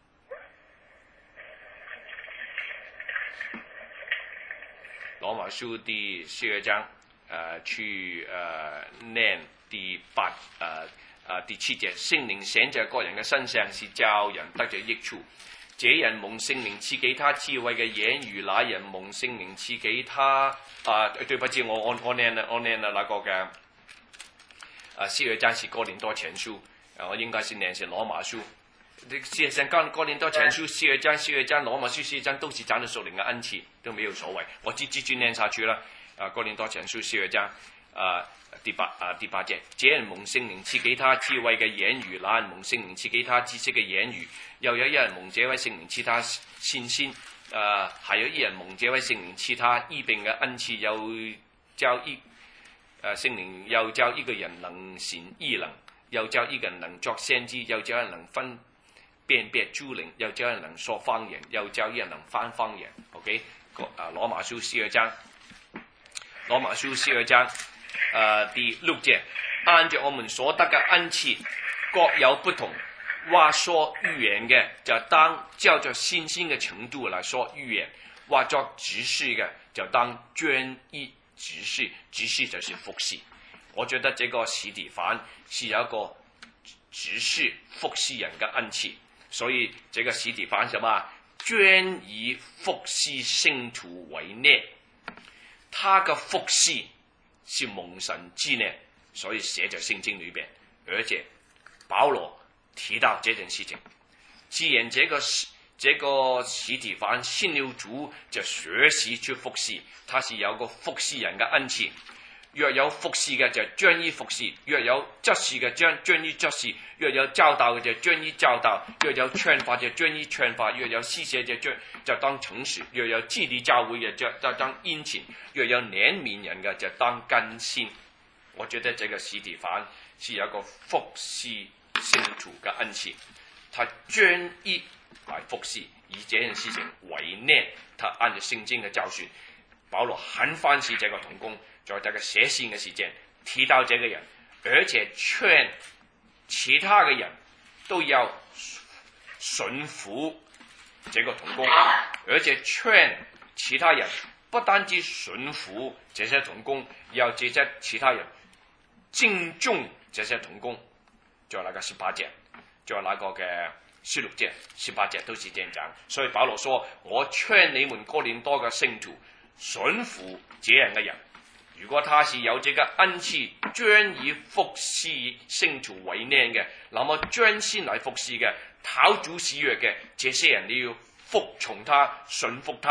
羅馬書第十二章，誒、呃、去誒、呃、念第八誒誒、呃呃、第七節，聖靈顯在各人嘅身上，是叫人得着益處。這人蒙聖靈賜給他智慧嘅言語，那人蒙聖靈賜給他啊，對不起，我我我念啦，我念啦那個嘅啊十二章是哥林多前書，啊我應該是念是羅馬書。事實上，哥哥林多前書十二章、十二章、羅馬書十二章都是講到屬靈嘅恩賜，都沒有所謂。我直接念下去啦。啊，哥林多前書十二章啊第八啊第八節，這人蒙聖靈賜給他智慧嘅言語，那人蒙聖靈賜給他知識嘅言語，又有一人蒙這位聖靈賜他信心，啊，還有一人蒙這位聖靈賜他醫病嘅恩賜，又教一啊聖靈又教一個人能行異能，又教一個人能作先知，又教人能分辨別諸靈，又教人能說方言，又教一人能翻方言。OK， 啊羅馬書十二章，羅馬書十二章，呃第六節，按照我們所得嘅恩賜各有不同，話說預言嘅就當照着信心嘅程度來說預言，話作執事嘅就當專一執事，執事就是服侍。我覺得這個司提反是有一個執事服侍人嘅恩賜。所以這個司提反什麼？專以服侍聖徒為念，他嘅服侍是蒙神之念，所以寫在聖經裏邊。而且保羅提到這件事情，既然這個這個司提反信了主，就學習去服侍，他是有個服侍人嘅恩賜。若有服侍嘅就專一服侍，若有執事嘅專專一執事，若有教導嘅就專一教導，若有勸化就專一勸化，若有施捨就專就當誠實，若有治理教會嘅就就當殷勤，若有憐憫人嘅就當甘心。我覺得這個司提反是有一個服侍聖徒嘅恩賜，他專一來服侍，以這件事情為念，他按照聖經嘅教訓，保羅很歡喜這個同工。在這個寫信嘅時間提到這個人，而且勸其他嘅人都要順服這個同工，而且勸其他人不單止順服這些同工，要這些其他人敬重這些同工。在那個十八節，在那個嘅十六節、十八節都是這樣講。所以保羅說：我勸你們哥林多嘅聖徒順服這樣嘅人。如果他是有這個恩賜，專以服侍聖徒為念嘅，那麼專心來服侍嘅，討主喜悅嘅，這些人你要服從他、順服他，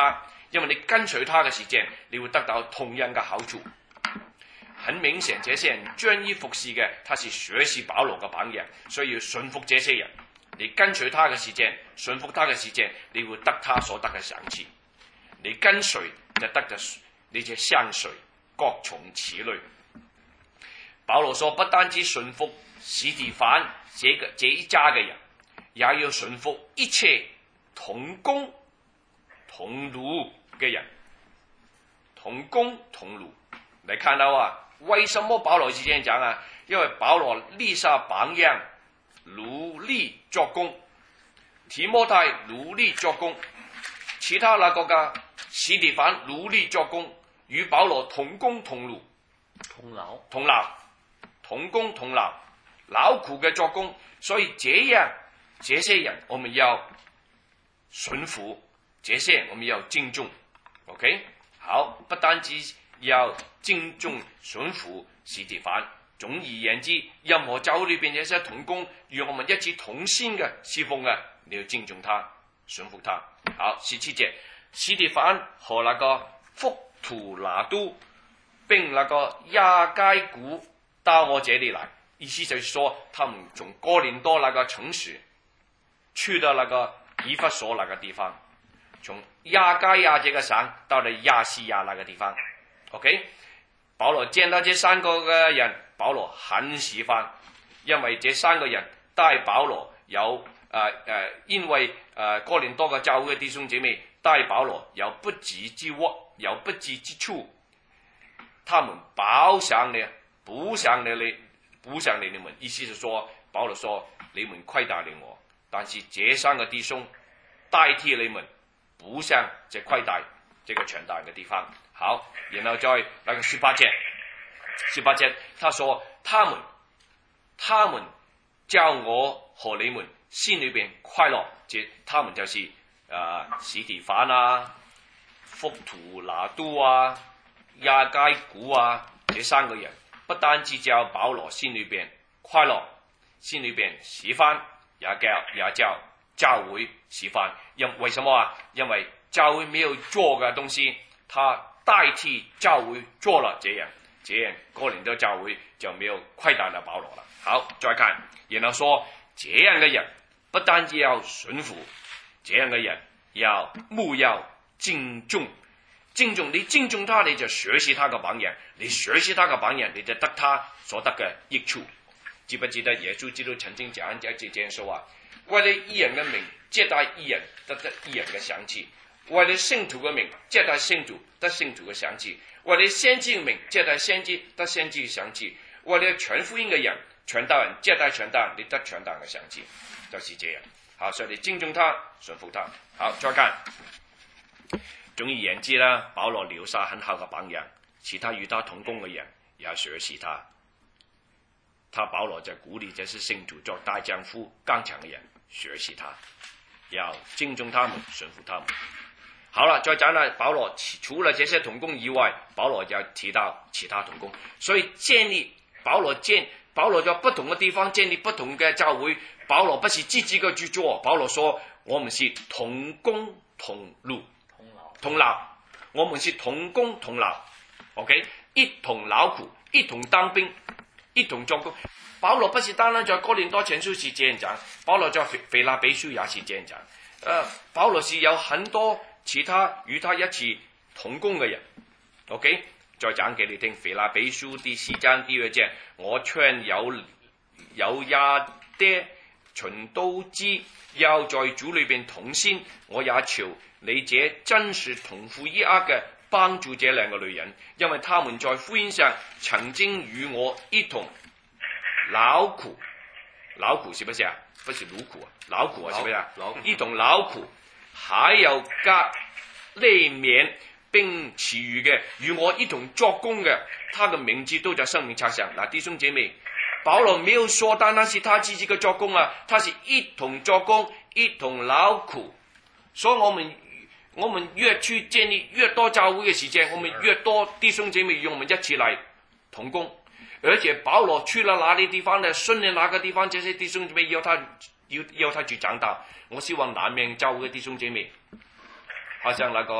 因為你跟隨他嘅時間，你會得到同樣嘅好處。很明顯，這些人專一服侍嘅，他是學習保羅嘅榜樣，所以要順服這些人。你跟隨他嘅時間，順服他嘅時間，你會得他所得嘅賞賜。你跟隨就得咗，你就相隨，各從此類。保羅說，不單止順服司提反這個這一家嘅人，也要順服一切同工同勞嘅人。同工同勞，你看到啊？為什麼保羅是這樣講啊？因為保羅立下榜樣，努力作工，提摩太努力作工，其他那個嘅司提反努力作工，與保羅同工同勞， 同勞同勞，同工同勞，勞苦嘅作工。所以這樣，這些人我們要順服，這些人我們要敬重。OK， 好，不單止要敬重順服司提反，總而言之，任何教會裏邊有些同工與我們一起同心嘅侍奉嘅，你要敬重他，順服他。好，十七節，司提反和那個福圖拿都並那個亞該古到我這裏來，意思就是說，他們從哥林多那個城市去到那個以弗所那個地方，從亞該亞這個省到了亞細亞那個地方。OK， 保羅見到這三個嘅人，保羅很喜歡，因為這三個人帶保羅有誒誒、呃，因為誒、呃、哥林多嘅教會嘅弟兄姐妹帶保羅有不足之窩，有不足之處，他們補上你，補上你，你補上你你們，意思是說，保羅說你們虧待了我，但是這三個弟兄代替你們補上這虧待這個強大嘅地方。好，然後再那個十八節，十八節，他說他們，他們叫我和你們心裏邊快樂，這他們就是啊司提反啊、福圖拿都啊、亞該古啊，這三個人不單止叫保羅心裏邊快樂，心裏邊喜歡，也叫也叫教會喜歡。因為什麼啊？因為教會沒有做嘅東西，他代替教會做了這樣，這樣哥林多教會就沒有虧待了保羅了。好，再看，然後說這樣嘅人不單止要順服，這樣嘅人要務要敬重，敬重你敬重他，你就學習他嘅榜樣，你學習他嘅榜樣，你就得他所得嘅益處。記不記得耶穌基督曾經講一節這樣說啊？為了義人嘅名接待義人，得得義人嘅賞賜。為了聖徒嘅名接待聖徒，得聖徒嘅賞賜；為了先知嘅名接待先知，得先知嘅賞賜；為了傳福音嘅人傳道人接待傳道人，你得傳道人嘅賞賜，就是這樣。好，所以你敬重他，順服他。好，再看。總而言之啦，保羅留下很好嘅榜樣，其他與他同工嘅人也要學習他。他保羅就鼓勵這些聖徒作大丈夫、剛強嘅人學習他，要敬重他們，順服他們。好了，再講啦，保羅除了這些同工以外，保羅就提到其他同工，所以建立保羅建保羅在不同的地方建立不同的教會，保羅不是自己個去做，保羅說我們是同工同勞，同勞，我們是同工同勞 ，OK， 一同勞苦，一同當兵，一同做工。保羅不是單單在哥林多前書是這樣講，保羅在腓立比書也是這樣講，呃，保羅是有很多其他與他一起同工嘅人 ，OK， 再講給你聽，腓立比書第四章第二節，我勸有有也的循都知要在主裏邊同心，我也求你這真是同負一軛嘅幫助這兩個女人，因為他們在福音上曾經與我一同勞苦，勞苦是不是啊？不是勞苦啊，勞苦啊，是不是啊？一同勞苦。還有加利免並其餘嘅與我一同作工嘅，他嘅名字都在生命冊上。嗱，弟兄姐妹，保羅沒有說單單是他自己嘅作工啊，他是一同作工，一同勞苦。所以我們我們越去建立越多教會嘅時間，我們越多弟兄姐妹與我們一起嚟同工。而且保羅去了哪裏地方呢？順利哪個地方，這些弟兄姐妹要他要要他去講道。我希望南面教會嘅弟兄姐妹，好像那個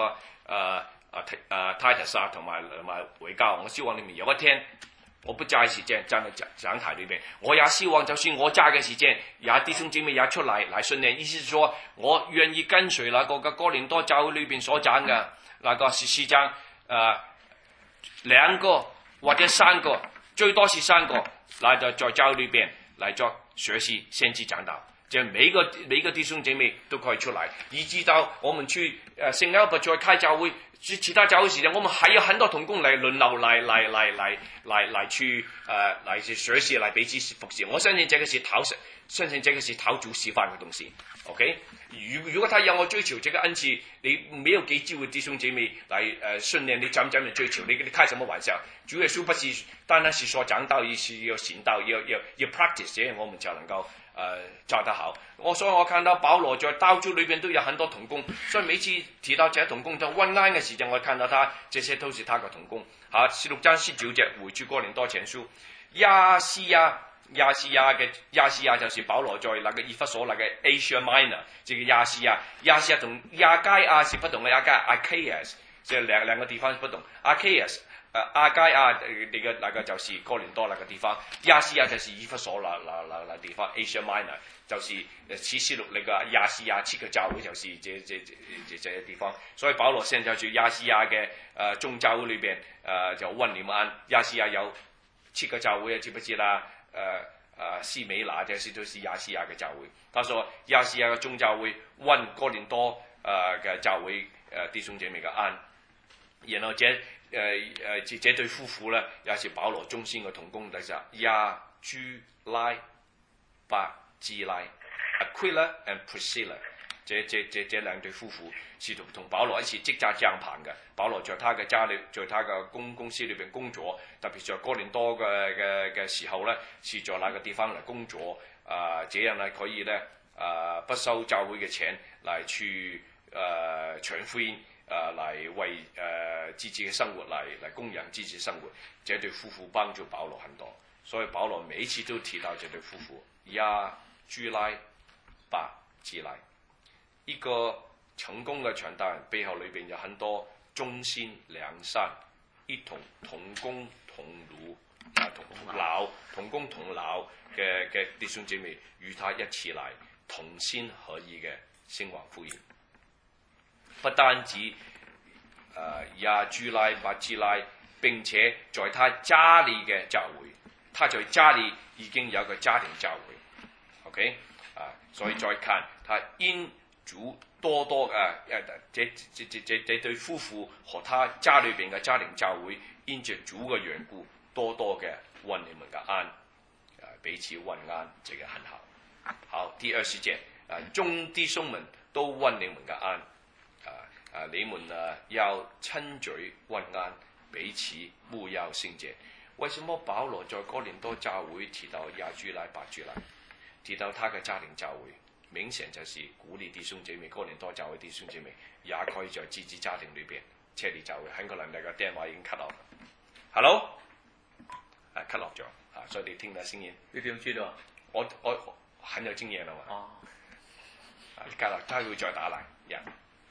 啊啊啊 Titus 啊同埋同埋回教，我希望你們有一天，我不在時間站喺講講台裏邊，我也希望就算我在嘅時間，也弟兄姊妹也出嚟嚟信念，意思係說我願意跟隨那個嘅哥林多教會裏邊所講嘅那個十四章，啊兩個或者三個，最多是三個，嚟就在教會裏邊嚟作學習先知講道。就每個每個弟兄姐妹都可以出來，以至到我們去呃聖奧伯再開教會，去其他教會時間，我們還有很多同工嚟輪流嚟嚟嚟嚟嚟嚟去呃嚟去學習嚟彼此服侍。我相信這個是討相信這個是討主示範嘅東西。OK， 如如果他要我追求這個恩賜，你沒有給機會弟兄姐妹嚟呃訓練你怎麼怎麼追求，你你開什麼玩笑？主耶穌不是單單是說講道，而是要行道，要要要 practice， 這樣我們就能夠。呃，做得好。我所以我看到保羅在道主裏邊都有很多同工，所以每次提到這同工就溫安嘅時間，我看到他這些都是他嘅同工。好，十六章十九節回去哥林多前書，亞西亞亞西亞嘅亞西亞就是保羅在那個以弗所那個 Asia Minor， 這個亞西亞亞西亞同亞該亞是不同嘅，亞該 Achaeus， 即係兩兩個地方不同 ，Achaeus。呃，亞該亞那個那個就是哥林多那個地方，亞西亞就是以弗所那那那那地方 ，Asia Minor 就是誒啟示錄那個亞西亞七個教會就是這這這這這些地方，所以保羅現在去亞西亞嘅誒眾教會裏邊誒、呃、就問你們安，亞西亞有七個教會，知不知啦？誒誒西美拿這些都是亞西亞嘅教會。他說亞西亞嘅眾教會問哥林多誒嘅教會誒弟兄姐妹嘅安，然後這。誒誒，這這對夫婦咧，也是保羅中心嘅同工，就係亞居拉、巴基拉 （Aquila and Priscilla）。這這這這兩對夫婦是同同保羅一起積紮帳棚嘅。保羅在他嘅家裏，在他嘅公公司裏邊工作，特別在哥林多嘅嘅嘅時候咧，是在那個地方嚟工作。啊、呃，這樣咧可以咧啊、呃，不收教會嘅錢嚟去啊傳福音。誒嚟、呃、為誒、呃、自己嘅生活嚟嚟供養自己嘅生活，這對夫婦幫助保羅很多，所以保羅每一次都提到這對夫婦亞居拉、巴基拉。一個成功嘅傳道人背後裏邊有很多忠心良善、一同同工同勞啊同勞同工同勞嘅嘅弟兄姐妹與他一起嚟同心合意嘅興旺福音。不單止誒亞居拉、巴基拉，並且在他家裏嘅教會，他在家裏已經有個家庭教會 ，OK 啊，所以再看他因主多多誒誒、啊，這這這這這對夫婦和他家裏邊嘅家庭教會，因着主嘅緣故，多多嘅問你們嘅安，誒、啊、彼此問安，這個很好。好，第二十節，誒眾弟兄們都問你們嘅安。啊！你們啊要親嘴問安，彼此務要聖潔。為什麼保羅在哥林多教會提到亞居拉、巴基拉，提到他嘅家庭教會，明顯就是鼓勵弟兄姐妹，哥林多教會弟兄姐妹也可以在自己家庭裏邊設立教會。很可能你個電話已經 cut 落 ，hello， 啊 cut 落咗啊，所以你聽到聲音。 你點知道？ 我我很有經驗啦嘛。哦。啊 cut 落，他會再打嚟。Yeah.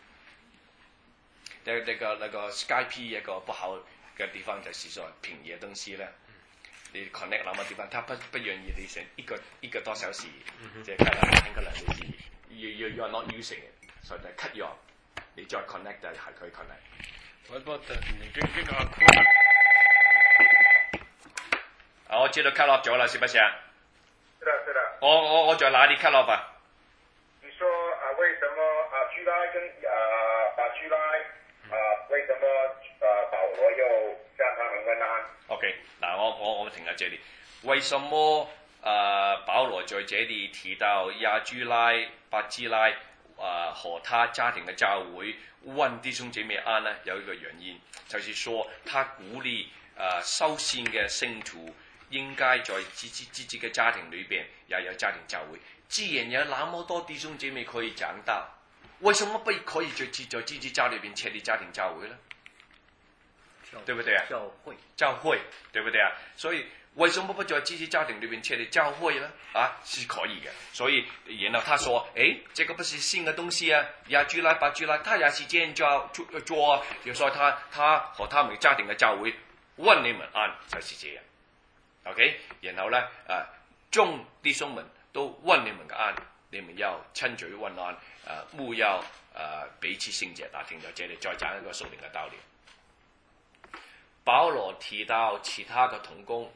那那個那個 Skype 一個不好嘅地方就是說平嘢東西咧，你 connect 那麼地方，他不不願意你成一個一個多小時，即係可能聽個兩小時，要要要 not using it，所以就 cut 咗，你再 connect 就係可以 connect。我覺得你這這個啊，我知道 cut off 咗啦，是不是啊？ 是的，是的。 我我我在哪裡 cut off 啊？ 你說啊，為什麼啊居拉跟啊巴居拉？啊，為什麼啊保羅又向他們問安 ？OK，嗱，我我我停喺這裡。為什麼啊保羅在這裡提到亞居拉、巴基拉啊和他家庭嘅教會問弟兄姐妹安呢？有一個原因，就是說他鼓勵啊修善嘅聖徒應該在自己自己嘅家庭裏邊也有家庭教會。既然有那麼多弟兄姐妹可以講道，為什麼不可以在自在自己家裏邊設立家庭教會呢？對不對啊？ 教會， 教會，對不對啊？所以为什么不在这些家庭里面设立教会呢？啊，是可以的。所以，然后他说：“诶，这个不是新的东西啊，亚居拉、巴居拉，他也是这样做做做。就说他他和他们家庭的教會問你們安，就是這樣。OK， 然後咧啊，眾弟兄們都問你們嘅安，你們要親嘴問安，啊，務要啊彼此聖潔。打聽到這裡再講一個屬靈嘅道理。保羅提到其他嘅同工。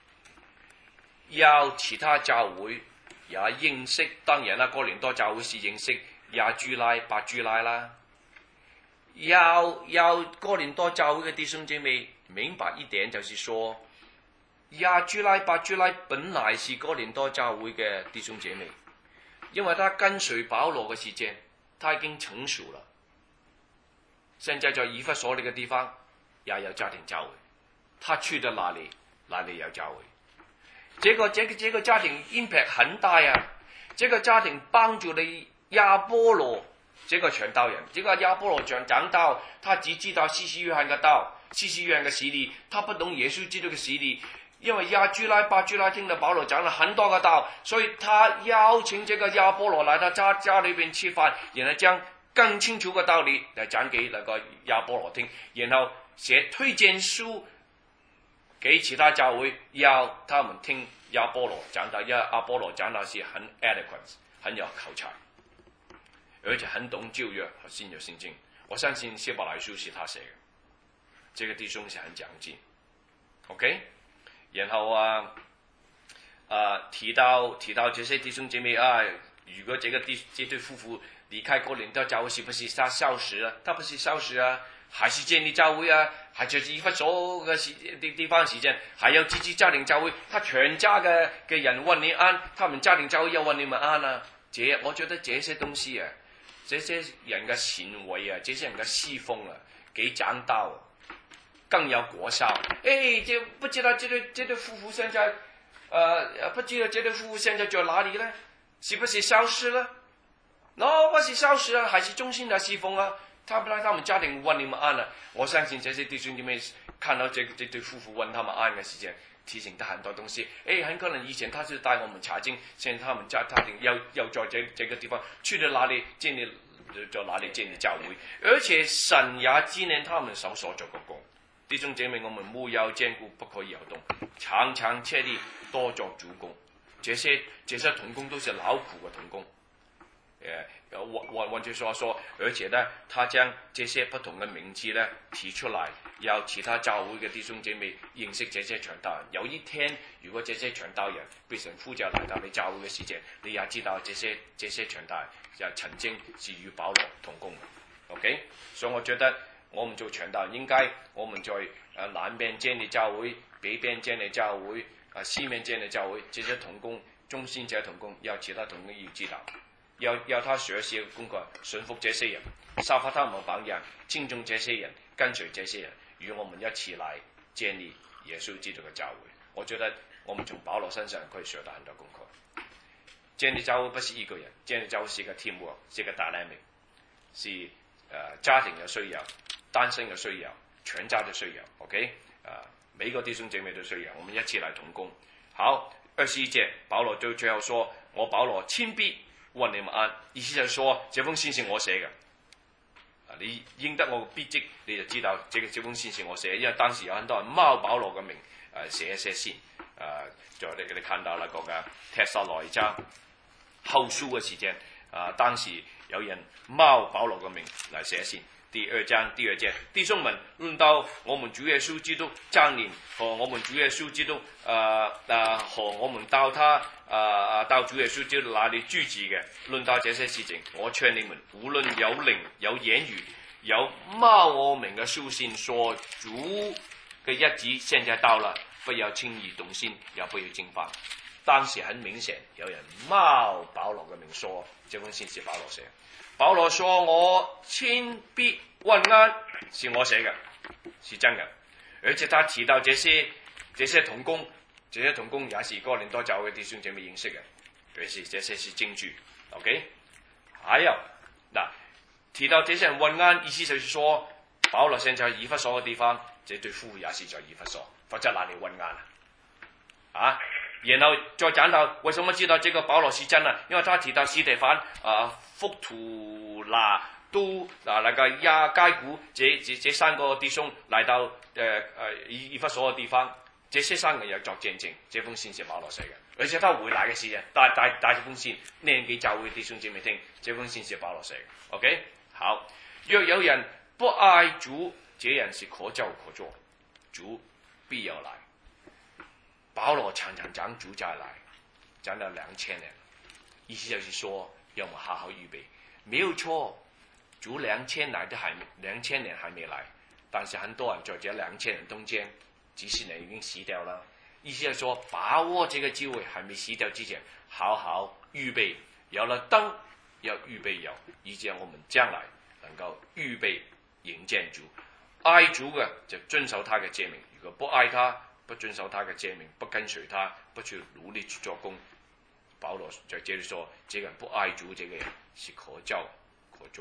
要其他教會也認識，當然啦，哥林多教會是認識亞居拉、巴居拉啦。要要哥林多教會嘅弟兄姐妹明白一點，就是說亞居拉、巴居拉本來是哥林多教會嘅弟兄姐妹，因為他跟隨保羅嘅時間，他已經成熟了。現在在以弗所呢個地方也有家庭教會，他去到哪裡，哪裡有教會。這個這個這個家庭 impact 很大啊！這個家庭幫助了亞波羅這個傳道人，這個亞波羅長長到他只知道施洗約翰嘅道，施洗約翰嘅洗禮，他不懂耶穌基督嘅洗禮。因為亞居拉、巴居拉聽了保羅講了很多個道，所以他邀請這個亞波羅來到家家裏邊吃飯，然後將更清楚嘅道理嚟講給那個亞波羅聽，然後寫推薦書。給其他教會要他們聽亞波羅講道，因為亞波羅講道是很 eloquent， 很有口才，而且很懂舊約和新約聖經。我相信希伯來書是他寫的，這個弟兄是很講經。OK， 然後啊啊提到提到這些弟兄姐妹啊，如果這個弟這對夫婦離開哥林多教會，是不是他消失了？他不是消失啊。還是建立教會啊，還是以弗所嘅時地地方時間，還有自己家庭教會，他全家嘅嘅人問你安，他們家庭教會又問你們安啊。這我覺得這些東西啊，這些人嘅行為啊，這些人嘅侍奉啊，幾長道，更有果效。誒，這不知道這對這對夫婦現在，呃，不知道這對夫婦現在在哪裡呢？是不是消失了？喏，不是消失啊，還是忠心的侍奉啊。他不讓他們家庭問你們安了，我相信這些弟兄姊妹看到這這對夫婦問他們安嘅時間，提醒他很多東西。誒，很可能以前他是帶我們查經，現在他們家家庭要要在這這個地方去到哪裡建立，在哪裡建立教會，而且神也紀念他們手所做嘅工。弟兄姐妹，我們務要堅固，不可以搖動，常常切力多做主工。這些這些同工都是勞苦嘅同工。誒，我我我就說說，而且呢，他將這些不同嘅名字呢提出來，要其他教會嘅弟兄姐妹認識這些傳道人。有一天，如果這些傳道人被神呼召來到你教會嘅時間，你也知道這些這些傳道人就曾經是與保羅同工嘅。OK， 所以我覺得我們做傳道人應該，我們在誒南邊建立教會，北邊建立教會，啊西面建立教會，這些同工、中心者同工，要其他同工要知道。要要他學習功課，順服這些人，效法他們榜樣，敬重這些人，跟隨這些人，與我們一起來建立耶穌基督嘅教會。我覺得我們從保羅身上可以學到很多功課。建立教會不是一個人，建立教會是一個 teamwork，是一個 dynamic，是誒、呃、家庭嘅需要，單身嘅需要，全家嘅需要。OK， 誒、呃、每個弟兄姐妹都需要，我們一起來同工。好，二十一節，保羅就最後說：我保羅親筆問你們安，意思就係說，這封信是我寫嘅。你認得我筆跡，你就知道這個這封信是我寫，因為當時有很多人冒保羅嘅名，誒、呃、寫一些信，誒、呃，就你你看到那個嘅帖撒羅尼迦後書嘅時間，啊、呃，當時有人冒保羅嘅名嚟寫信。第二章第二節，弟兄們，論到我們主耶穌基督降臨和我們主耶穌基督，誒、呃、誒、呃、和我們到他誒、呃、到主耶穌基督那裡聚集嘅，論到這些事情，我勸你們，無論有靈、有言語、有冒我名嘅書信說主嘅日子現在到了，不要輕易動心，也不要驚慌。當時很明顯有人冒保羅嘅名說，這封信是保羅寫。保羅說我親筆問安，是我寫嘅，是真嘅。而且他提到這些這些同工，這些同工也是哥林多教會弟兄姐妹認識嘅，這是這些是證據。OK， 還有嗱，提到這些人問安，意思就是說保羅現在以弗所嘅地方，這對夫婦也是在以弗所，否則哪裡問安啊？ 啊，然後再講到為什麼知道這個保羅是真啊？因為他提到司提反啊、福圖拿都啊那個亞該古這這這三個弟兄來到誒誒以以弗所嘅地方，這些三個人作見證，這封信是保羅寫嘅，而且他回來嘅時間帶帶帶這封信念給教會弟兄姐妹聽，這封信是保羅寫嘅。OK， 好，若有人不愛主，這人是可咒可詛，主必要來。保羅常常講主再來，講了兩千年，意思就是說要我們好好預備。沒有錯，主兩千來都還兩千年還沒來，但是很多人在這兩千年中間，幾十年已經死掉了。意思就是說，把握這個機會，還沒死掉之前，好好預備。有了燈，要預備油，以致我們將來能夠預備迎見主。愛主嘅就遵守他嘅誡命，如果不愛他，不遵守他嘅誡命，不跟隨他，不去努力去做工，保羅在這裏說，這個人不愛主，這個人是可咒可詛，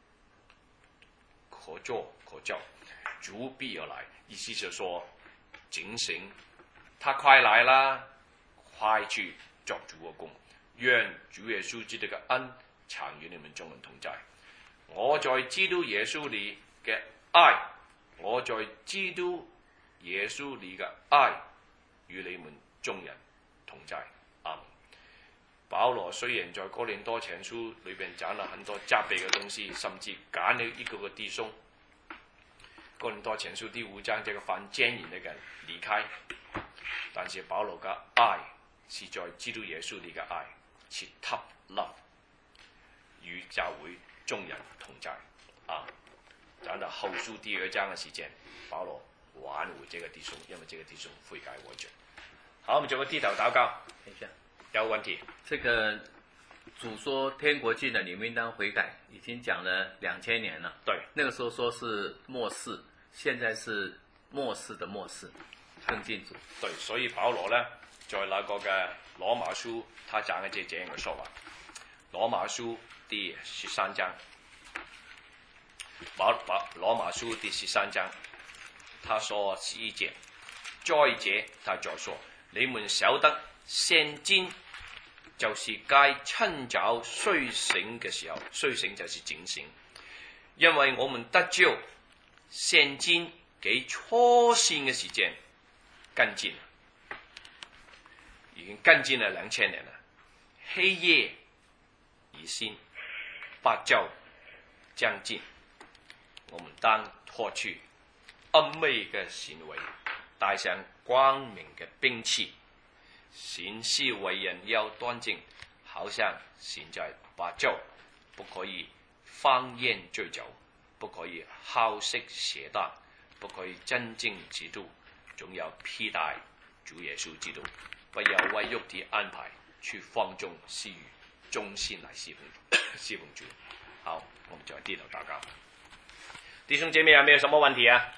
可詛可咒，主必要來，意思就是說警醒，他快來啦，快去做主嘅工，願主耶穌基督嘅恩常與你們眾人同在。我在基督耶穌裏嘅愛，我在基督耶穌裏嘅愛與你們眾人同在。阿們。保羅雖然在哥林多前書裏邊講了很多責備嘅東西，甚至揀了一個個弟兄。哥林多前書第五章，這個犯奸淫的人離開，但是保羅嘅愛是在基督耶穌裏嘅愛，是 tough love， 與教會眾人同在。啊，講到後書第二章嘅時間，保羅挽回這個弟兄，因為這個弟兄悔改悔罪。好，我們做個低頭禱告。 等一下， 有問題？ 這個主說天國近了，你們應當悔改，已經講了兩千年了。 對， 那個時候說是末世，現在是末世的末世，更近主。 對，所以保羅呢，在那個嘅羅馬書，他講嘅這這樣嘅說話。羅馬書第十三章，保保羅馬書第十三章，他說十一節，再者他再說，你們曉得現今就是該趁早睡醒嘅時候，睡醒就是警醒，因為我們得救，現今給初信嘅時間跟進，已經跟進了兩千年了，黑夜已深，白晝將近，我們當脫去暗昧嘅行為，帶上光明嘅兵器，行事為人要端正，好像現在白晝，不可以放煙醉酒，不可以好色邪蕩，不可以爭競嫉妒，總要披戴主耶穌基督，不要為肉體安排去放縱私欲，忠心來侍奉侍奉主。好，我們就喺呢度禱告。弟兄姐妹有沒有什麼問題啊？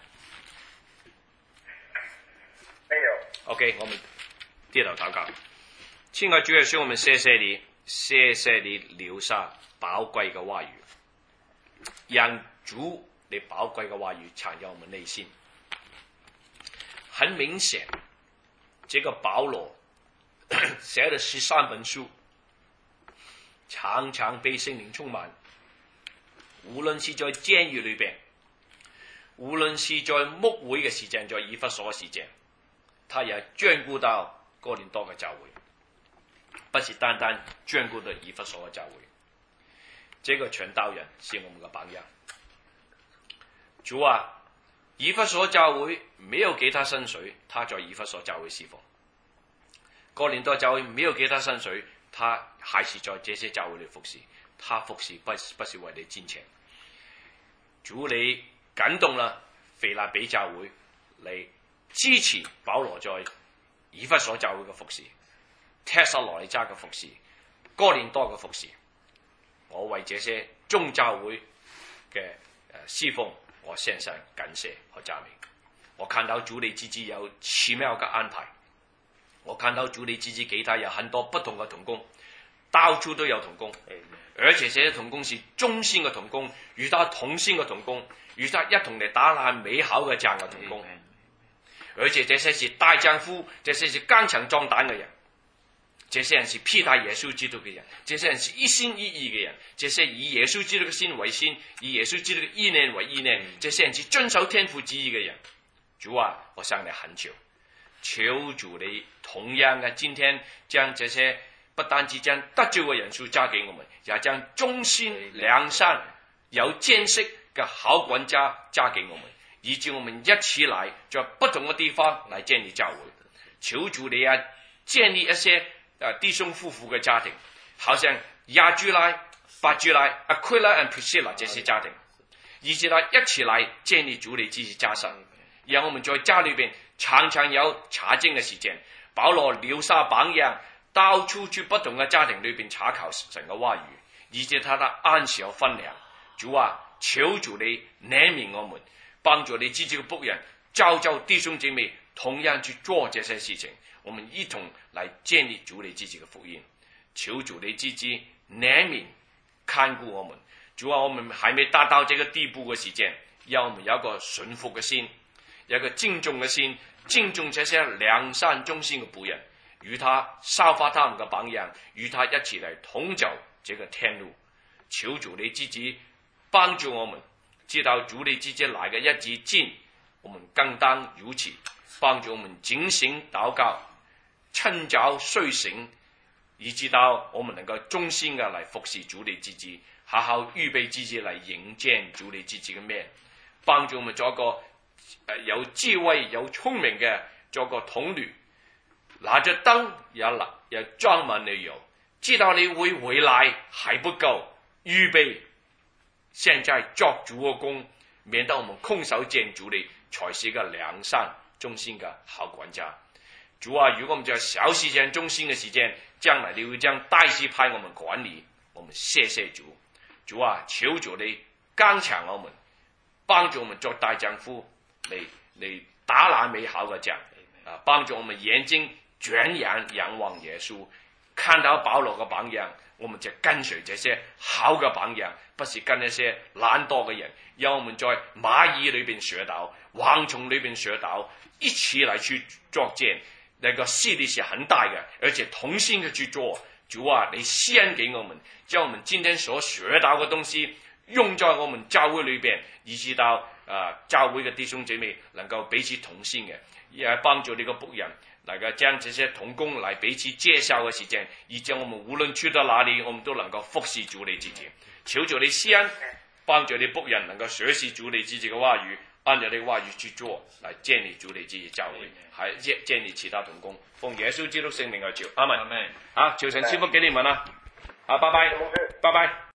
沒有。 OK， 我們呢度禱告。親愛主耶穌，我們謝謝你，謝謝你留下寶貴嘅話語，讓主你寶貴嘅話語藏入我們內心。很明顯，這個保羅寫了十三本書，常常被聖靈充滿，無論是在監獄裏邊，無論是在牧會嘅時間，在以弗所嘅時間，他也眷顧到哥林多嘅教會，不是單單眷顧到以弗所嘅教會。這個傳道人是我們嘅榜樣。主啊，以弗所教會沒有給他薪水，他在以弗所教會侍奉；哥林多教會沒有給他薪水，他還是在這些教會裏服侍。他服侍不是不是為你賺錢。主你感動了腓立比教會嚟支持保羅在以弗所教會嘅服侍，帖撒羅尼迦嘅服侍，哥林多嘅服侍。我為這些眾教會嘅侍奉，我獻上感謝和讚美。我看到主你自己有奇妙嘅安排，我看到主你自己給他有很多不同嘅同工，到處都有同工，而且這些同工是忠心嘅同工，與他同心嘅同工，與他一同嚟打爛美好嘅仗嘅同工。 而且這些是大丈夫，這些是剛強壯膽嘅人，這些人是披戴耶穌基督嘅人，這些人是一心一意嘅人，這些以耶穌基督嘅心為心，以耶穌基督嘅意念為意念，這些人是遵守天父旨意嘅人。主啊，我向你懇求，求主你同樣嘅今天將這些不單止將得救嘅人數加給我們，也將忠心良善有見識嘅好管家加給我們，以致我們一起來在不同嘅地方來建立教會。求主你啊，建立一些呃弟兄夫婦嘅家庭，好像亞居拉、巴居拉、Aquila and Priscilla 這些家庭，以致呢一起來建立主你自己家室。讓我們在家裏邊常常有查經嘅時間。保羅留下榜樣，到處去不同嘅家庭裏邊查考神嘅話語，以致他的按時有分量。主啊，求主你憐憫我們，幫助你自己嘅僕人，召集弟兄姐妹同樣去做這些事情，我們一同來建立主你自己嘅福音。求主你自己憐憫看顧我們。主啊，我們還沒達到這個地步嘅時間，讓我們有一個順服嘅心，有一個敬重嘅心，敬重這些良善忠心嘅僕人，與他效法他們嘅榜樣，與他一起嚟同走這個天路。求主你自己幫助我們，知道主你自己來嘅日子近，我們更當如此，幫助我們警醒禱告，趁早睡醒，以致到我們能夠忠心嘅嚟服侍主你自己，好好預備自己嚟迎見主你自己嘅面，幫助我們做個有智慧有聰明嘅做個童女，拿着燈也拿也裝滿了油，知道你會回來還不夠，預備現在作主嘅工，免得我們空手見主你，才是個良善忠心嘅好管家。主啊，如果我們在小時間忠心嘅時間，將來你會將大事派我們管理，我們謝謝主。主啊，求主你剛強我們，幫助我們做大丈夫，嚟嚟打那美好嘅仗啊！幫助我們眼睛轉仰仰望耶穌，看到保羅嘅榜樣，我們就跟隨這些好嘅榜樣，不是跟一些懶惰嘅人。讓我們在螞蟻裏邊學到，蝗蟲裏邊學到，一起來去作戰。那個勢力是很大嘅，而且同心嘅去做。主啊，你施恩給我們，將我們今天所學到嘅東西用在我們教會裏邊，以致到啊、呃、教會嘅弟兄姐妹能夠彼此同心嘅，也幫助你個僕人能夠將這些同工來彼此介紹嘅時間，以致我們無論去到哪裏，我們都能夠服侍主你自己。求主你施恩，幫助你僕人能夠學習主你自己嘅話語，按照你話語去做，來建立主你自己教會，還建建立其他同工，奉耶穌基督聖名而求，阿門。好，求神賜福給你們啦，好，拜拜，拜拜。